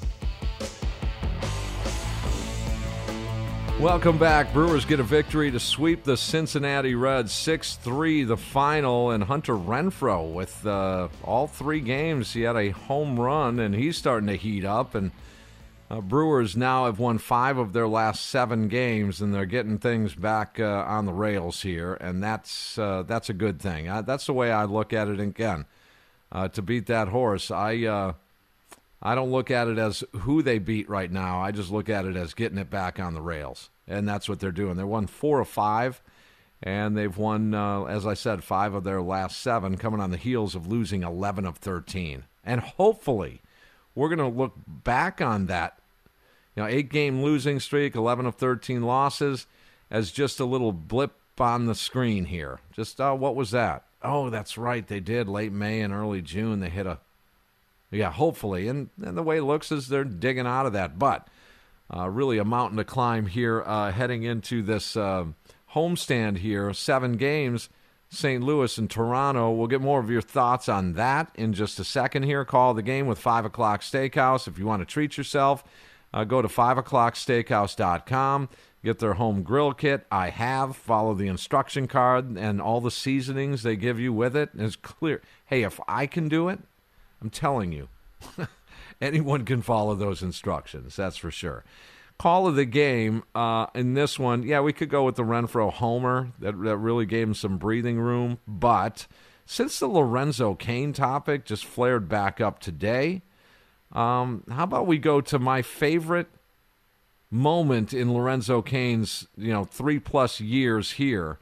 Welcome back. Brewers get a victory to sweep the Cincinnati Reds 6-3, the final, and Hunter Renfroe with all 3 games. He had a home run, and he's starting to heat up. And Brewers now have won 5 of their last 7 games, and they're getting things back on the rails here, and that's a good thing. That's the way I look at it. Again, to beat that horse, I don't look at it as who they beat right now. I just look at it as getting it back on the rails, and that's what they're doing. They won 4 of 5, and they've won, as I said, 5 of their last 7, coming on the heels of losing 11 of 13. And hopefully we're going to look back on that 8-game losing streak, 11 of 13 losses, as just a little blip on the screen here. Just, what was that? Oh, that's right, they did. Late May and early June, they hit hopefully. And the way it looks is they're digging out of that. But really a mountain to climb here heading into this homestand here. 7 games, St. Louis and Toronto. We'll get more of your thoughts on that in just a second here. Call the game with 5 O'Clock Steakhouse. If you want to treat yourself, go to 5o'clocksteakhouse.com. Get their home grill kit. Follow the instruction card and all the seasonings they give you with it. And it's clear. Hey, if I can do it, I'm telling you, anyone can follow those instructions, that's for sure. Call of the game in this one, we could go with the Renfroe homer. That really gave him some breathing room. But since the Lorenzo Cain topic just flared back up today, how about we go to my favorite moment in Lorenzo Cain's 3+ years here.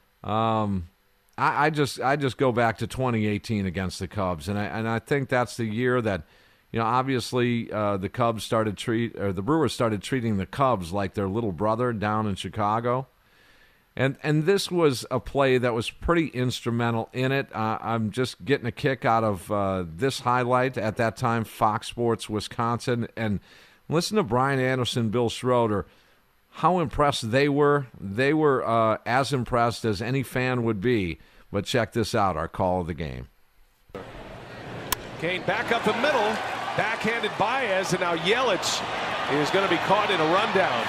I just go back to 2018 against the Cubs, and I think that's the year that, obviously the Brewers started treating the Cubs like their little brother down in Chicago, and this was a play that was pretty instrumental in it. I'm just getting a kick out of this highlight at that time, Fox Sports Wisconsin, and listen to Brian Anderson, Bill Schroeder. How impressed they were. They were as impressed as any fan would be. But check this out, our call of the game. Cain back up the middle, backhanded Baez, and now Yelich is going to be caught in a rundown.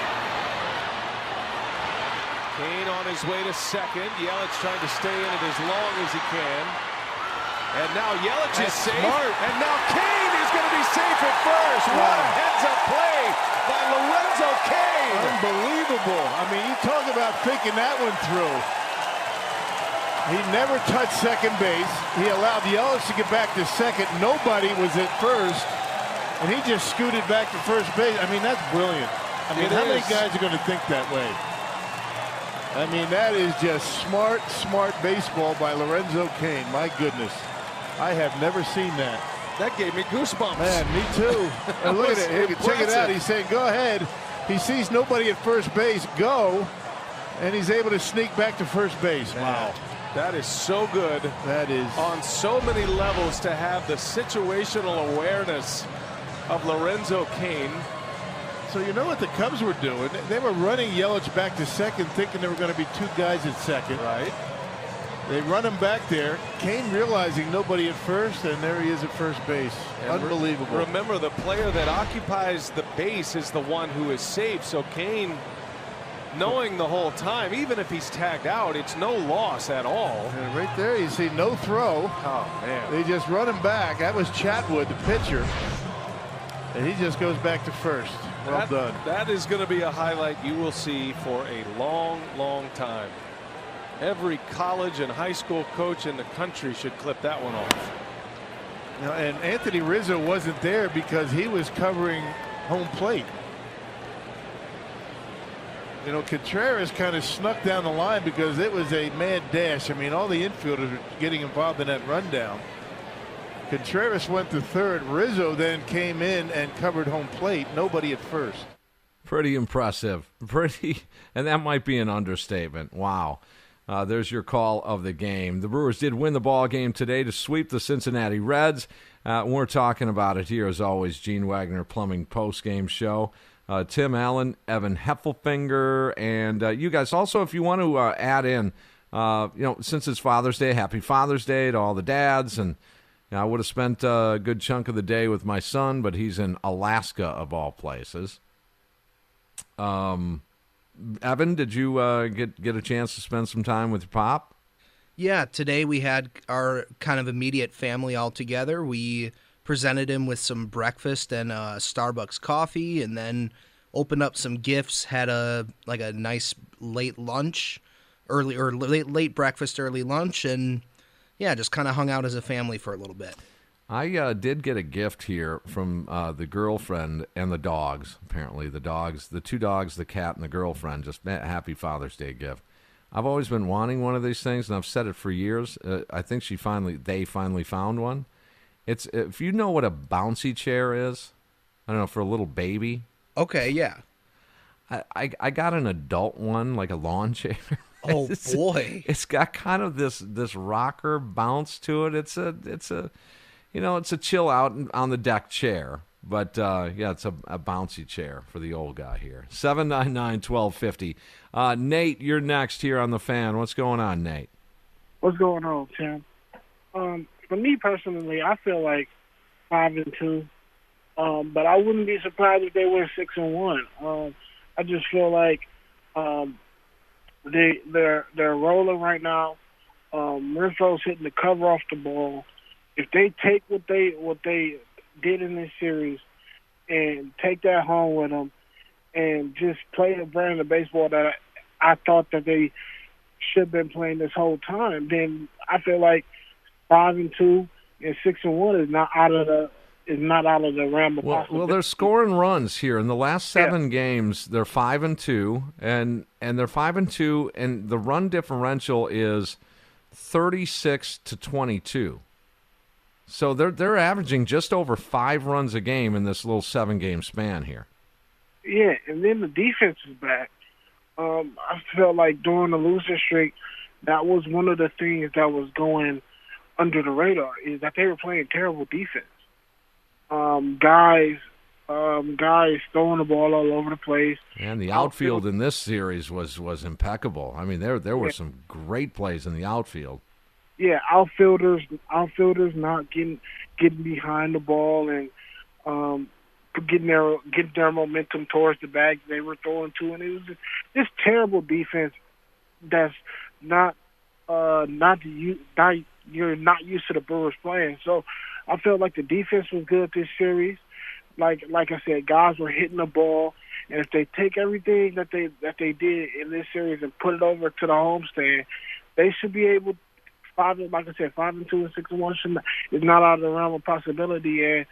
Cain on his way to second. Yelich trying to stay in it as long as he can. And now Yelich is safe. Smart. And now Cain he's going to be safe at first. What a heads-up play by Lorenzo Cain. Unbelievable. I mean, you talk about thinking that one through. He never touched second base. He allowed Yelich to get back to second. Nobody was at first, and he just scooted back to first base. I mean, that's brilliant. I mean, how many guys are going to think that way? I mean, that is just smart baseball by Lorenzo Cain. My goodness. I have never seen that. That gave me goosebumps. Man, me too. And look at it. Check it out. He's saying, go ahead. He sees nobody at first base. Go. And he's able to sneak back to first base. Man, wow. That is so good. That is. On so many levels to have the situational awareness of Lorenzo Cain. So you know what the Cubs were doing? They were running Yelich back to second, thinking there were going to be two guys at second. Right. They run him back there. Cain realizing nobody at first, and there he is at first base. And unbelievable. Remember, the player that occupies the base is the one who is safe. So Cain, knowing the whole time, even if he's tagged out, it's no loss at all. And right there, you see no throw. Oh, man. They just run him back. That was Chatwood, the pitcher. And he just goes back to first. Well done. That is going to be a highlight you will see for a long, long time. Every college and high school coach in the country should clip that one off. Now, and Anthony Rizzo wasn't there because he was covering home plate. You know, Contreras kind of snuck down the line because it was a mad dash. I mean, all the infielders were getting involved in that rundown. Contreras went to third. Rizzo then came in and covered home plate. Nobody at first. Pretty impressive. And that might be an understatement. Wow. There's your call of the game. The Brewers did win the ball game today to sweep the Cincinnati Reds. We're talking about it here, as always, Gene Wagner Plumbing post-game show. Tim Allen, Evan Heffelfinger, and you guys also, if you want to add in, since it's Father's Day, happy Father's Day to all the dads. And I would have spent a good chunk of the day with my son, but he's in Alaska, of all places. Evan, did you get a chance to spend some time with your pop? Yeah, today we had our kind of immediate family all together. We presented him with some breakfast and Starbucks coffee, and then opened up some gifts, had a nice late lunch, late breakfast, early lunch, and yeah, just kind of hung out as a family for a little bit. I did get a gift here from the girlfriend and the dogs. Apparently, the two dogs, the cat, and the girlfriend. Just a happy Father's Day gift. I've always been wanting one of these things, and I've said it for years. I think they finally found one. It's, if you know what a bouncy chair is, I don't know, for a little baby. Okay, yeah. I got an adult one, like a lawn chair. Oh boy! It's got kind of this rocker bounce to it. It's a chill out on the deck chair. But it's a bouncy chair for the old guy here. 799-1250. Nate, you're next here on the Fan. What's going on, Nate? What's going on, Tim? For me personally, I feel like 5-2, but I wouldn't be surprised if they went 6-1. I just feel like they're rolling right now. Renfroe's hitting the cover off the ball. If they take what they did in this series and take that home with them and just play the brand of baseball that I thought that they should have been playing this whole time, then I feel like 5-2 and 6-1 is not out of the realm of possibility. Well, they're scoring runs here in the last 7 games. They're 5-2, and they're 5-2, and the run differential is 36-22. So they're averaging just over 5 runs a game in this little 7-game span here. Yeah, and then the defense is back. I felt like during the losing streak, that was one of the things that was going under the radar, is that they were playing terrible defense. Guys throwing the ball all over the place. And the outfield in this series was impeccable. I mean, there were some great plays in the outfield. Yeah, outfielders not getting behind the ball and getting their momentum towards the bag they were throwing to, and it was just terrible defense that's you're not used to the Brewers playing. So I felt like the defense was good this series. Like I said, guys were hitting the ball, and if they take everything that they did in this series and put it over to the homestand, they should be able. 5-2 and 6-1 is not out of the realm of possibility. And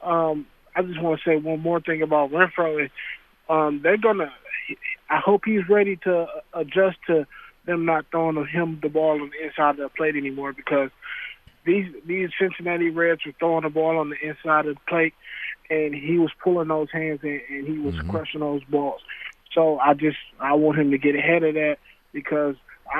I just want to say one more thing about Renfrow. They're gonna. I hope he's ready to adjust to them not throwing him the ball on the inside of the plate anymore, because these Cincinnati Reds were throwing the ball on the inside of the plate, and he was pulling those hands and he was crushing those balls. So I want him to get ahead of that, because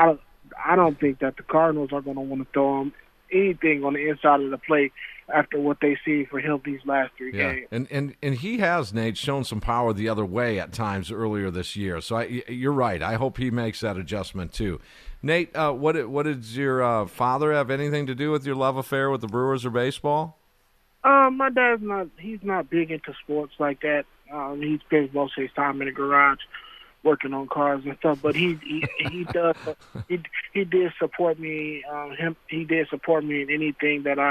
I don't think that the Cardinals are going to want to throw him anything on the inside of the plate after what they see for him these last 3 games. And he has, Nate, shown some power the other way at times earlier this year. So you're right. I hope he makes that adjustment too. Nate, what did your father have anything to do with your love affair with the Brewers or baseball? My dad's he's not big into sports like that. He spends most of his time in the garage working on cars and stuff, but he does he did support me. He did support me in anything that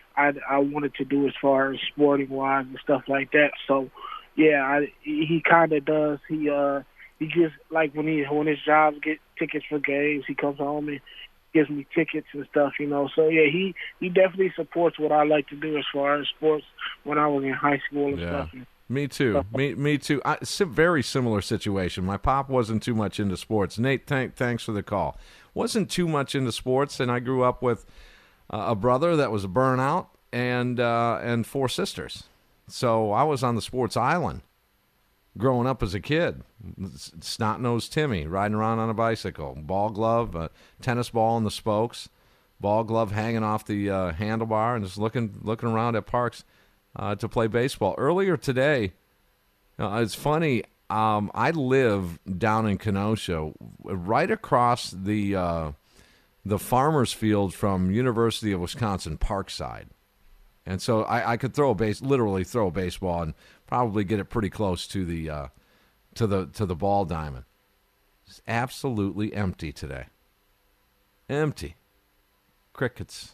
I wanted to do as far as sporting wise and stuff like that. So yeah, he kind of does. He gives, like when his jobs get tickets for games, he comes home and gives me tickets and stuff, So yeah, he definitely supports what I like to do as far as sports when I was in high school and stuff. Me too. Me too. Very similar situation. My pop wasn't too much into sports. Nate, thanks for the call. Wasn't too much into sports, and I grew up with a brother that was a burnout and 4 sisters. So I was on the sports island growing up as a kid. Snot-nosed Timmy, riding around on a bicycle, ball glove, a tennis ball in the spokes, ball glove hanging off the handlebar, and just looking around at parks to play baseball. Earlier today, it's funny, I live down in Kenosha, right across the farmer's field from University of Wisconsin Parkside. And so I could literally throw a baseball and probably get it pretty close to the ball diamond. It's absolutely empty today. Empty. Crickets.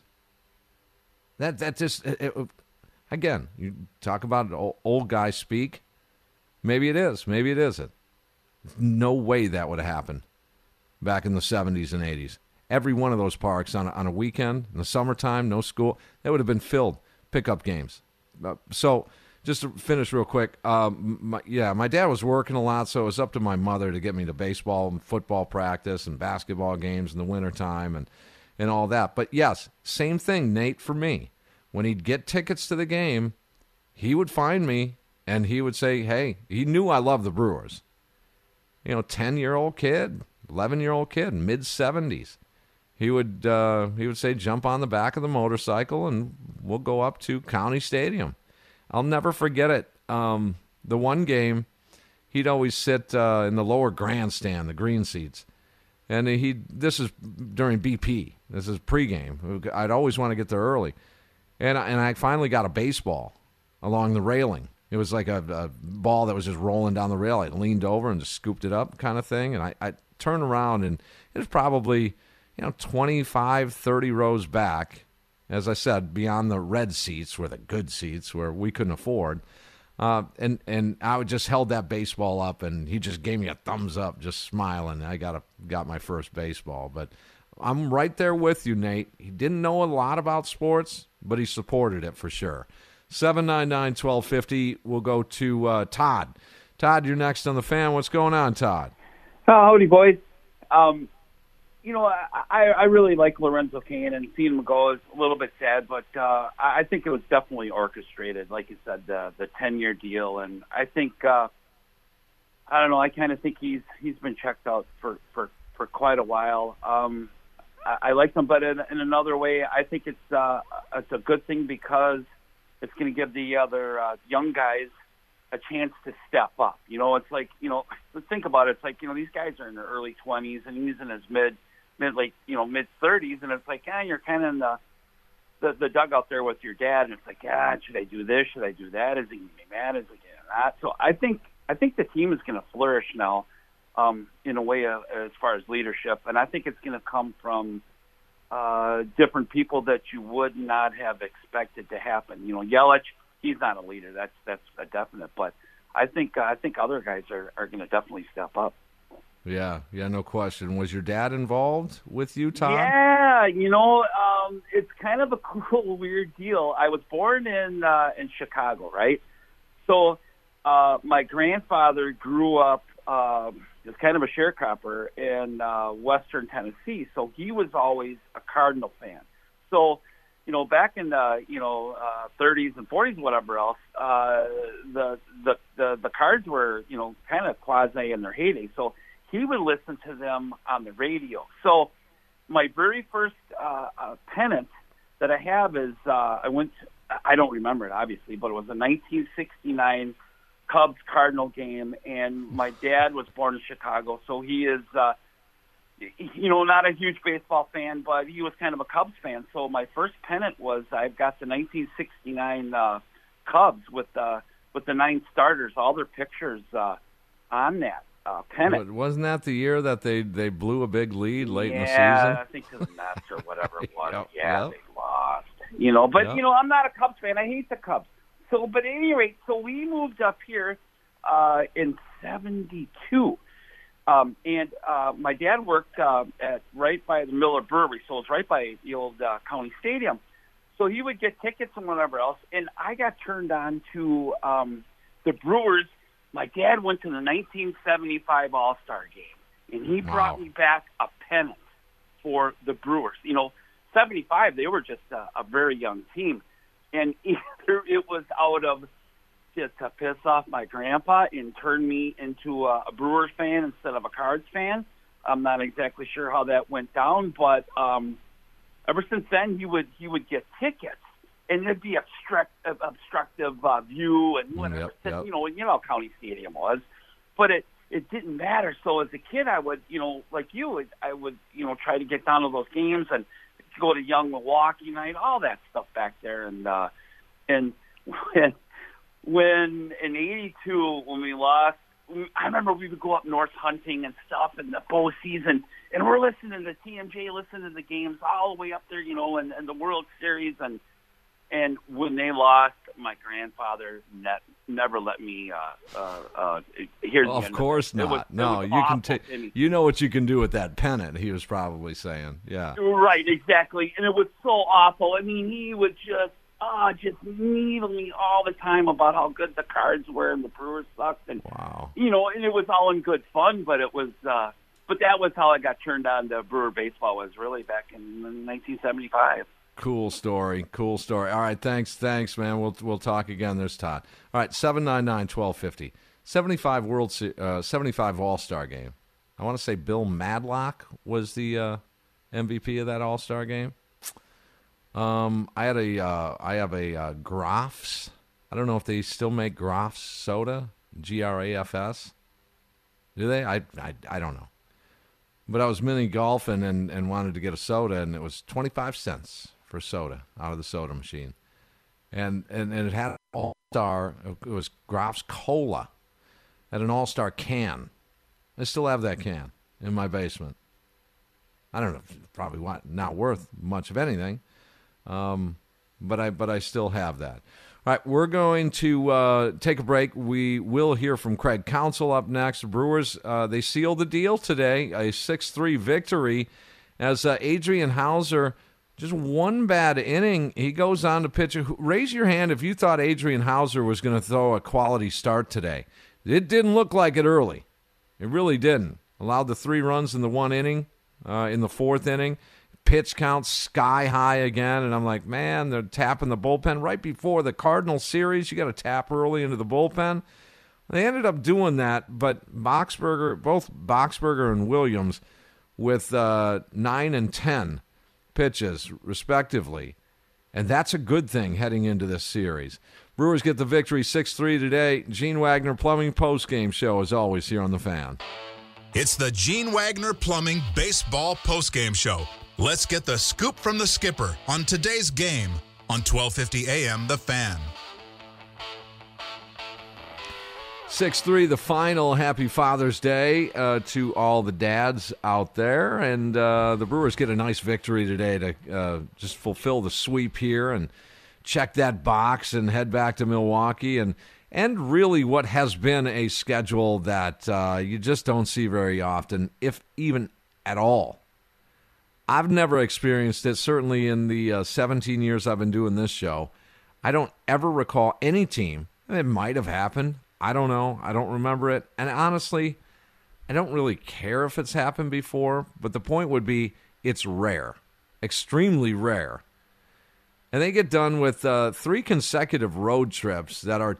That just again, you talk about old guy speak. Maybe it is. Maybe it isn't. No way that would have happened back in the 70s and 80s. Every one of those parks on a weekend, in the summertime, no school, they would have been filled. Pickup games. So just to finish real quick, my dad was working a lot, so it was up to my mother to get me to baseball and football practice and basketball games in the wintertime and all that. But yes, same thing, Nate, for me. When he'd get tickets to the game, he would find me and he would say, hey, he knew I loved the Brewers. 10-year-old kid, 11-year-old kid, mid-70s. He would say, jump on the back of the motorcycle and we'll go up to County Stadium. I'll never forget it. The one game, he'd always sit in the lower grandstand, the green seats. And this is during BP. This is pregame. I'd always want to get there early. And I finally got a baseball along the railing. It was like a ball that was just rolling down the rail. I leaned over and just scooped it up kind of thing. And I turned around, and it was probably 25, 30 rows back, as I said, beyond the red seats, where the good seats, where we couldn't afford. And I just held that baseball up, and he just gave me a thumbs up, just smiling. I got my first baseball. But I'm right there with you, Nate. He didn't know a lot about sports, but he supported it for sure. 799-1250. We'll go to Todd. Todd, you're next on the Fan. What's going on, Todd? Howdy, boys. I really like Lorenzo Cain, and seeing him go is a little bit sad, but I think it was definitely orchestrated, like you said, the 10-year deal. And I think, I don't know, I kind of think he's been checked out for quite a while. I like him, but in another way, I think it's a good thing, because it's going to give the other young guys a chance to step up. It's like, let's think about it. It's like, these guys are in their early 20s, and he's in his mid 30s, and it's like, you're kind of in the dugout there with your dad, and it's like, should I do this? Should I do that? Is he going to be mad? Is he going to not? So I think the team is going to flourish now, in a way, as far as leadership, and I think it's going to come from different people that you would not have expected to happen. You know, Yelich, he's not a leader. That's a definite. But I think other guys are going to definitely step up. Yeah, no question. Was your dad involved with you, Todd? Yeah, you know, it's kind of a cool, weird deal. I was born in Chicago, right? So my grandfather grew up as kind of a sharecropper in western Tennessee, so he was always a Cardinal fan. So, you know, back in the 30s and 40s, whatever else, the Cards were, you know, kind of quasi in their heyday. So he would listen to them on the radio. So my very first pennant that I have is I don't remember it obviously, but it was a 1969 Cubs-Cardinal game, and my dad was born in Chicago, so he is, you know, not a huge baseball fan, but he was kind of a Cubs fan. So my first pennant was I've got the 1969 Cubs with the 9 starters, all their pictures on that pennant. Wasn't that the year that they blew a big lead late in the season? Yeah, I think to the Mets or whatever it was. They lost. You know, but you know, I'm not a Cubs fan. I hate the Cubs. So, but at any rate, so we moved up here in '72, and my dad worked at right by the Miller Brewery, so it's right by the old county stadium. So he would get tickets and whatever else, and I got turned on to the Brewers. My dad went to the 1975 All-Star game, and he brought me back a pennant for the Brewers. You know, 75, they were just a very young team. And either it was out of just to piss off my grandpa and turn me into a Brewers fan instead of a Cards fan. I'm not exactly sure how that went down, but ever since then he would get tickets, and there'd be obstructive view and whatever. Yep. You know how County Stadium was, but it didn't matter. So as a kid, I would, you know, like you, I would, you know, try to get down to those games and go to Young Milwaukee night, all that stuff back there, and when in '82 when we lost, I remember we would go up north hunting and stuff in the bow season, and we're listening to TMJ, listening to the games all the way up there, you know, and the World Series, and when they lost, my grandfather never let me hear the Of end course of it. not. No, you can take. You know what you can do with that pennant. He was probably saying, yeah. Right, exactly, and it was so awful. I mean, he would just needle me all the time about how good the Cards were and the Brewers sucked, and you know, and it was all in good fun. But it was, but that was how I got turned on to Brewer baseball. Was really back in 1975. Cool story. All right, thanks, man. We'll talk again. There's Todd. All right, 799-1250. 75 All-Star game. I want to say Bill Madlock was the MVP of that All-Star game. I have a Graf's. I don't know if they still make Graf's soda, Grafs. Do they? I don't know. But I was mini golfing and wanted to get a soda, and it was 25 cents for soda out of the soda machine. And it had an all-star, it was Graf's Cola, at an all-star can. I still have that can in my basement. I don't know, probably not worth much of anything, but I still have that. All right, we're going to take a break. We will hear from Craig Counsell up next. Brewers, they sealed the deal today, a 6-3 victory, as Adrian Hauser, just one bad inning, he goes on to pitch. Raise your hand if you thought Adrian Hauser was going to throw a quality start today. It didn't look like it early. It really didn't. Allowed the 3 runs in the 1 inning, in the 4th inning. Pitch count sky high again, and I'm like, man, they're tapping the bullpen right before the Cardinals series. You got to tap early into the bullpen. They ended up doing that, but both Boxberger and Williams with 9 and 10 pitches, respectively. And that's a good thing heading into this series. Brewers get the victory 6-3 today. Gene Wagner Plumbing postgame show, as always, here on The Fan. It's the Gene Wagner Plumbing Baseball postgame show. Let's get the scoop from the skipper on today's game on 1250 AM The Fan. 6-3, the final. Happy Father's Day to all the dads out there. And the Brewers get a nice victory today to just fulfill the sweep here and check that box and head back to Milwaukee. And really what has been a schedule that you just don't see very often, if even at all. I've never experienced it, certainly in the 17 years I've been doing this show. I don't ever recall any team. It might have happened. I don't know. I don't remember it. And honestly, I don't really care if it's happened before, but the point would be it's rare, extremely rare. And they get done with 3 consecutive road trips that are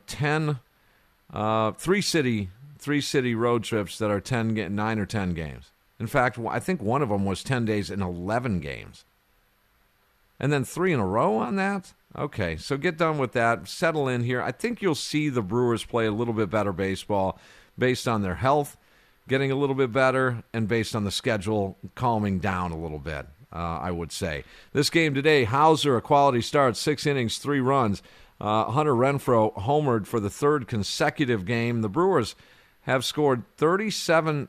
3-city road trips that are 9 or 10 games. In fact, I think one of them was 10 days and 11 games. And then 3 in a row on that? Okay, so get done with that. Settle in here. I think you'll see the Brewers play a little bit better baseball based on their health getting a little bit better and based on the schedule calming down a little bit, I would say. This game today, Hauser, a quality start, 6 innings, 3 runs. Hunter Renfroe homered for the 3rd consecutive game. The Brewers have scored 36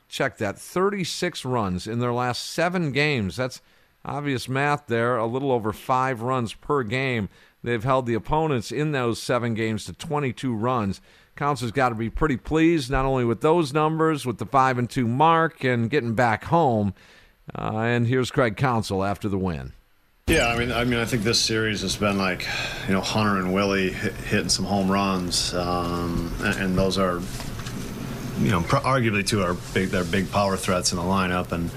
runs in their last 7 games. That's obvious math there, a little over 5 runs per game. They've held the opponents in those 7 games to 22 runs. Counsell's got to be pretty pleased, not only with those numbers, with the 5-2 mark and getting back home. And here's Craig Counsell after the win. Yeah, I mean, I think this series has been like, Hunter and Willie hitting some home runs, and those are, arguably 2 are they're big power threats in the lineup, and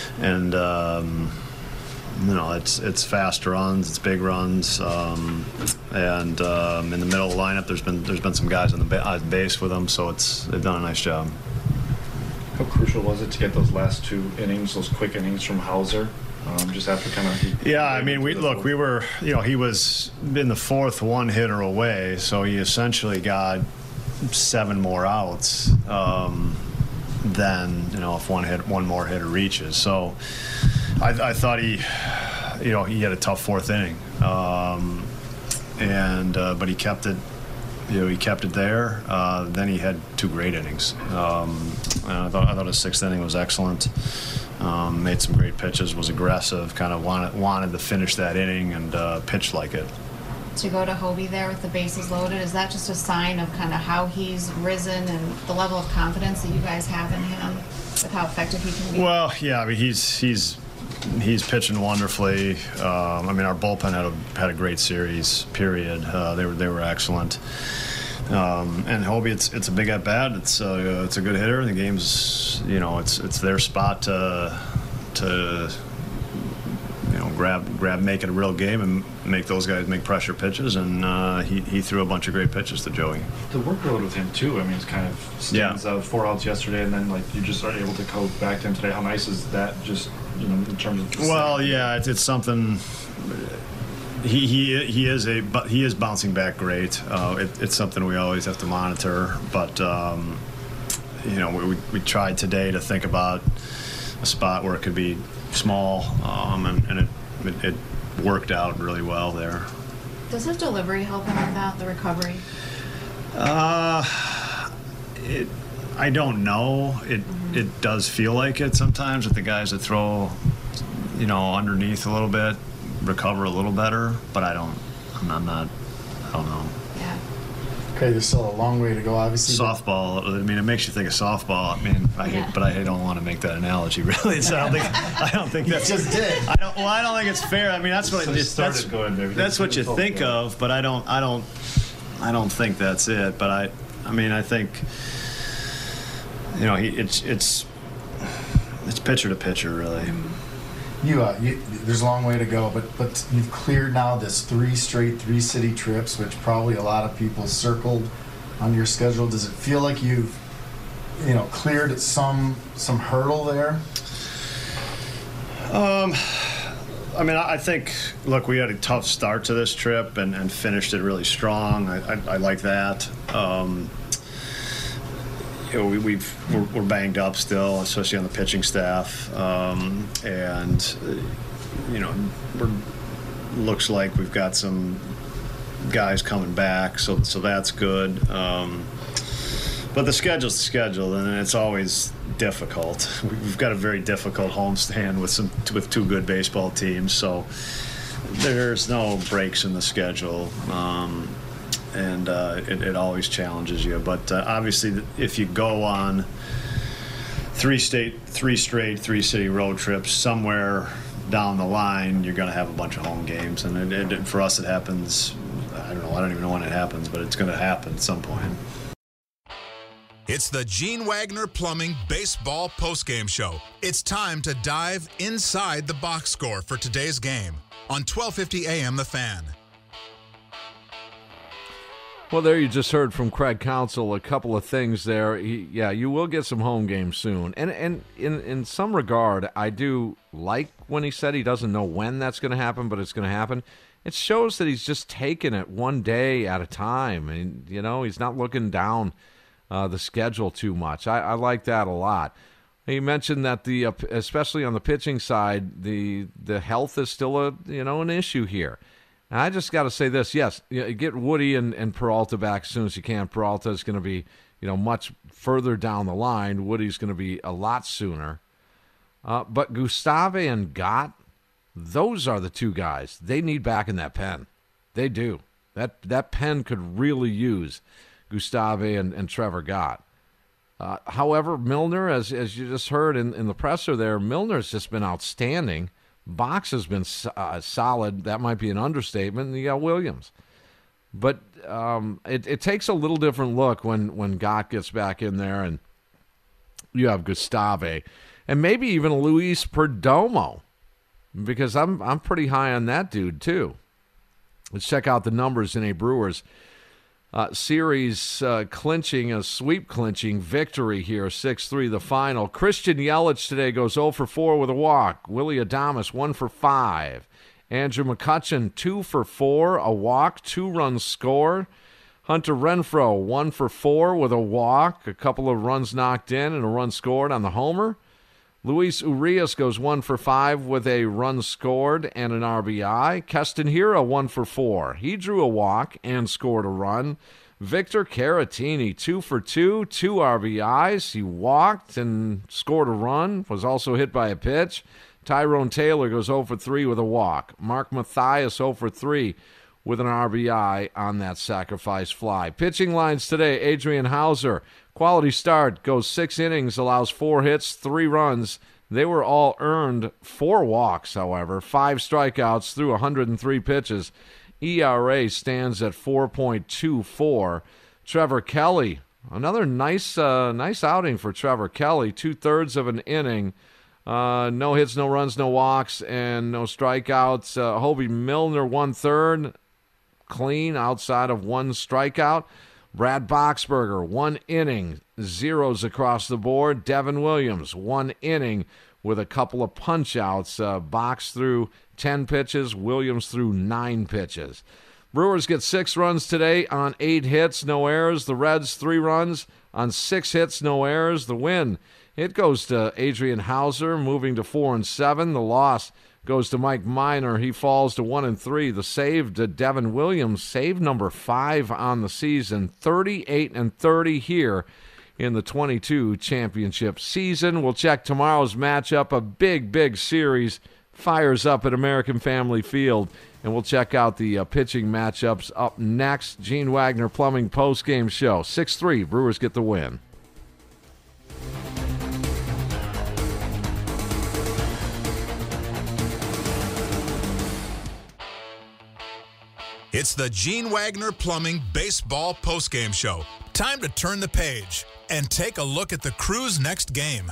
it's fast runs, it's big runs, and in the middle of the lineup, there's been some guys on the base with them, so they've done a nice job. How crucial was it to get those last 2 innings, those quick innings from Hauser? Just after kind of... Yeah, I mean, we were, he was in the 4th 1 hitter away, so he essentially got 7 more outs than, if one more hitter reaches. So I thought he had a tough 4th inning, but he kept it. He kept it there. Then he had 2 great innings. And I thought his 6th inning was excellent. Made some great pitches. Was aggressive. Kind of wanted to finish that inning and pitched like it. To go to Hobie there with the bases loaded, is that just a sign of kind of how he's risen and the level of confidence that you guys have in him, with how effective he can be? Well, yeah. I mean, he's pitching wonderfully. I mean, our bullpen had a great series. Period. They were excellent. And Hobie, it's a big at bat. It's a good hitter. The game's it's their spot to make it a real game and make those guys make pressure pitches. And he threw a bunch of great pitches to Joey. The workload with him too. I mean, it's kind of stands out. 4 outs yesterday, and then you just are able to go back to him today. How nice is that? Just in terms of. Well, yeah, it's something. He is bouncing back great. It's something we always have to monitor. But we tried today to think about a spot where it could be small, and it worked out really well there. Does his delivery help him with that, the recovery? I don't know. It does feel like it sometimes with the guys that throw, underneath a little bit, recover a little better, but I don't know. Yeah. Okay, there's still a long way to go, obviously. Softball, I mean, it makes you think of softball. I mean, I don't want to make that analogy, really. So I don't think that's... You just did. I don't think it's fair. I mean, that's what that's what you think of, but I don't think that's it. But I think it's pitcher to pitcher, really. There's a long way to go, but you've cleared now this 3 straight 3-city trips, which probably a lot of people circled on your schedule. Does it feel like you've cleared some hurdle there? I mean, I think, look, we had a tough start to this trip and finished it really strong. I like that. We're banged up still, especially on the pitching staff, and looks like we've got some guys coming back, so that's good. But the schedule's the schedule, and it's always difficult. We've got a very difficult homestand with two good baseball teams, so there's no breaks in the schedule, and it always challenges you. But obviously, if you go on three straight, three-city road trips, somewhere down the line, you're going to have a bunch of home games, and for us, it happens. I don't even know when it happens, but it's going to happen at some point. It's the Gene Wagner Plumbing Baseball Postgame Show. It's time to dive inside the box score for today's game on 1250 AM The Fan. Well, there you just heard from Craig Counsell a couple of things there. You will get some home games soon. And in some regard, I do like when he said he doesn't know when that's going to happen, but it's going to happen. It shows that he's just taking it one day at a time. And, he's not looking down the schedule too much. I like that a lot. He mentioned that especially on the pitching side, the health is still an issue here. And I just got to say this: yes, get Woody and Peralta back as soon as you can. Peralta is going to be much further down the line. Woody's going to be a lot sooner. But Gustave and Gott, those are the two guys they need back in that pen. They do. That pen could really use Gustave and Trevor Gott. However, Milner, as you just heard in the presser there, Milner's just been outstanding. Box has been solid. That might be an understatement. And you got Williams. But it takes a little different look when Gott gets back in there and you have Gustave. And maybe even Luis Perdomo, because I'm pretty high on that dude too. Let's check out the numbers in a Brewers series clinching, a sweep clinching victory here, 6-3 the final. Christian Yelich today goes 0 for 4 with a walk. Willy Adames 1 for 5. Andrew McCutchen 2 for 4, a walk, 2 runs scored. Hunter Renfroe 1 for 4 with a walk, a couple of runs knocked in and a run scored on the homer. Luis Urias goes 1 for 5 with a run scored and an RBI. Keston Hiura 1 for 4. He drew a walk and scored a run. Victor Caratini 2 for 2, 2 RBIs. He walked and scored a run, was also hit by a pitch. Tyrone Taylor goes 0 for 3 with a walk. Mark Mathias 0 for 3 with an RBI on that sacrifice fly. Pitching lines today: Adrian Hauser, quality start, goes 6 innings, allows 4 hits, 3 runs. They were all earned. 4 walks, however, 5 strikeouts through 103 pitches. ERA stands at 4.24. Trevor Kelly, another nice outing for Trevor Kelly. 2/3 of an inning. No hits, no runs, no walks, and no strikeouts. Hobie Milner 1/3. Clean outside of 1 strikeout. Brad Boxberger, 1 inning, 0s across the board. Devin Williams, 1 inning with a couple of punch-outs. Box threw 10 pitches, Williams threw 9 pitches. Brewers get 6 runs today on 8 hits, no errors. The Reds 3 runs on 6 hits, no errors. The win, it goes to Adrian Hauser, moving to 4-7. The loss goes to Mike Minor. He falls to 1-3. The save to Devin Williams, save number 5 on the season. 38-30 here in the 22 championship season. We'll check tomorrow's matchup. A big series fires up at American Family Field, and we'll check out the pitching matchups up next. Gene Wagner Plumbing postgame show. 6-3, Brewers get the win. It's the Gene Wagner Plumbing Baseball Postgame Show. Time to turn the page and take a look at the Crew's next game.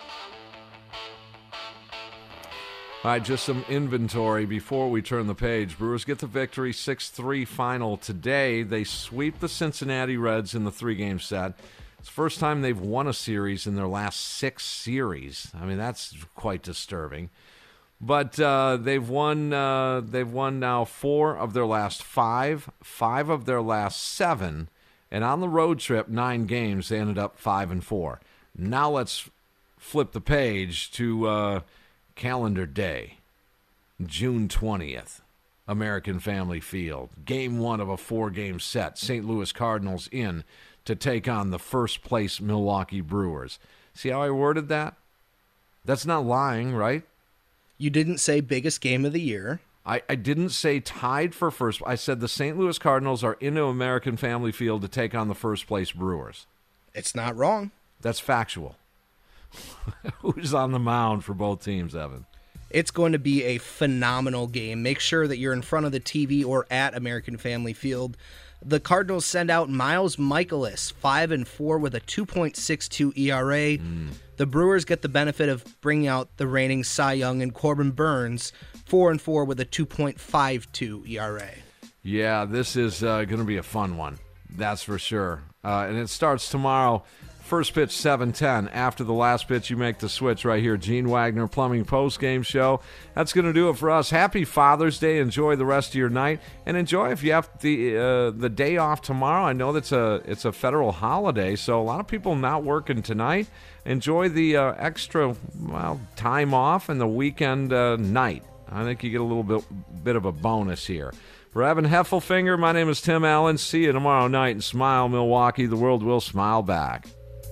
All right, just some inventory before we turn the page. Brewers get the victory, 6-3 final today. They sweep the Cincinnati Reds in the 3-game set. It's the first time they've won a series in their last 6 series. I mean, that's quite disturbing. But they've won now 4 of their last 5, 5 of their last 7, and on the road trip, 9 games, they ended up 5-4. Now let's flip the page to calendar day, June 20th, American Family Field. Game 1 of a 4-game set. St. Louis Cardinals in to take on the first-place Milwaukee Brewers. See how I worded that? That's not lying, right? You didn't say biggest game of the year. I didn't say tied for first. I said the St. Louis Cardinals are into American Family Field to take on the first-place Brewers. It's not wrong. That's factual. Who's on the mound for both teams, Evan? It's going to be a phenomenal game. Make sure that you're in front of the TV or at American Family Field. The Cardinals send out Miles Mikolas, 5-4 with a 2.62 ERA. The Brewers get the benefit of bringing out the reigning Cy Young and Corbin Burns, 4-4 with a 2.52 ERA. Yeah, this is going to be a fun one. That's for sure. And it starts tomorrow. First pitch, 7:10. After the last pitch, you make the switch right here. Gene Wagner Plumbing Post-Game Show. That's going to do it for us. Happy Father's Day. Enjoy the rest of your night. And enjoy if you have the day off tomorrow. I know it's a federal holiday, so a lot of people not working tonight. Enjoy the extra time off and the weekend night. I think you get a little bit of a bonus here. For Evan Heffelfinger, my name is Tim Allen. See you tomorrow night, and smile, Milwaukee. The world will smile back.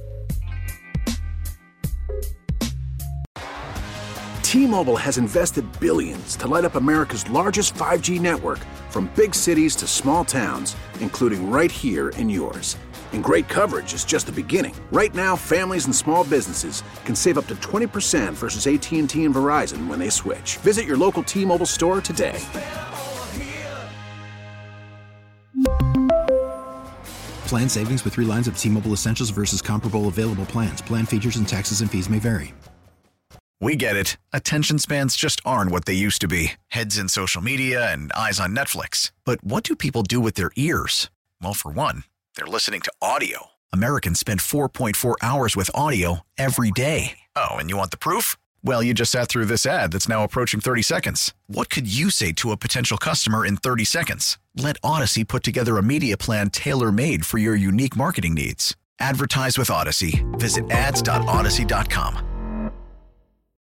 T-Mobile has invested billions to light up America's largest 5G network, from big cities to small towns, including right here in yours. And great coverage is just the beginning. Right now, families and small businesses can save up to 20% versus AT&T and Verizon when they switch. Visit your local T-Mobile store today. Plan savings with 3 lines of T-Mobile Essentials versus comparable available plans. Plan features and taxes and fees may vary. We get it. Attention spans just aren't what they used to be. Heads in social media and eyes on Netflix. But what do people do with their ears? Well, for one, they're listening to audio. Americans spend 4.4 hours with audio every day. Oh, and you want the proof? Well, you just sat through this ad that's now approaching 30 seconds. What could you say to a potential customer in 30 seconds? Let Odyssey put together a media plan tailor-made for your unique marketing needs. Advertise with Odyssey. Visit ads.odyssey.com.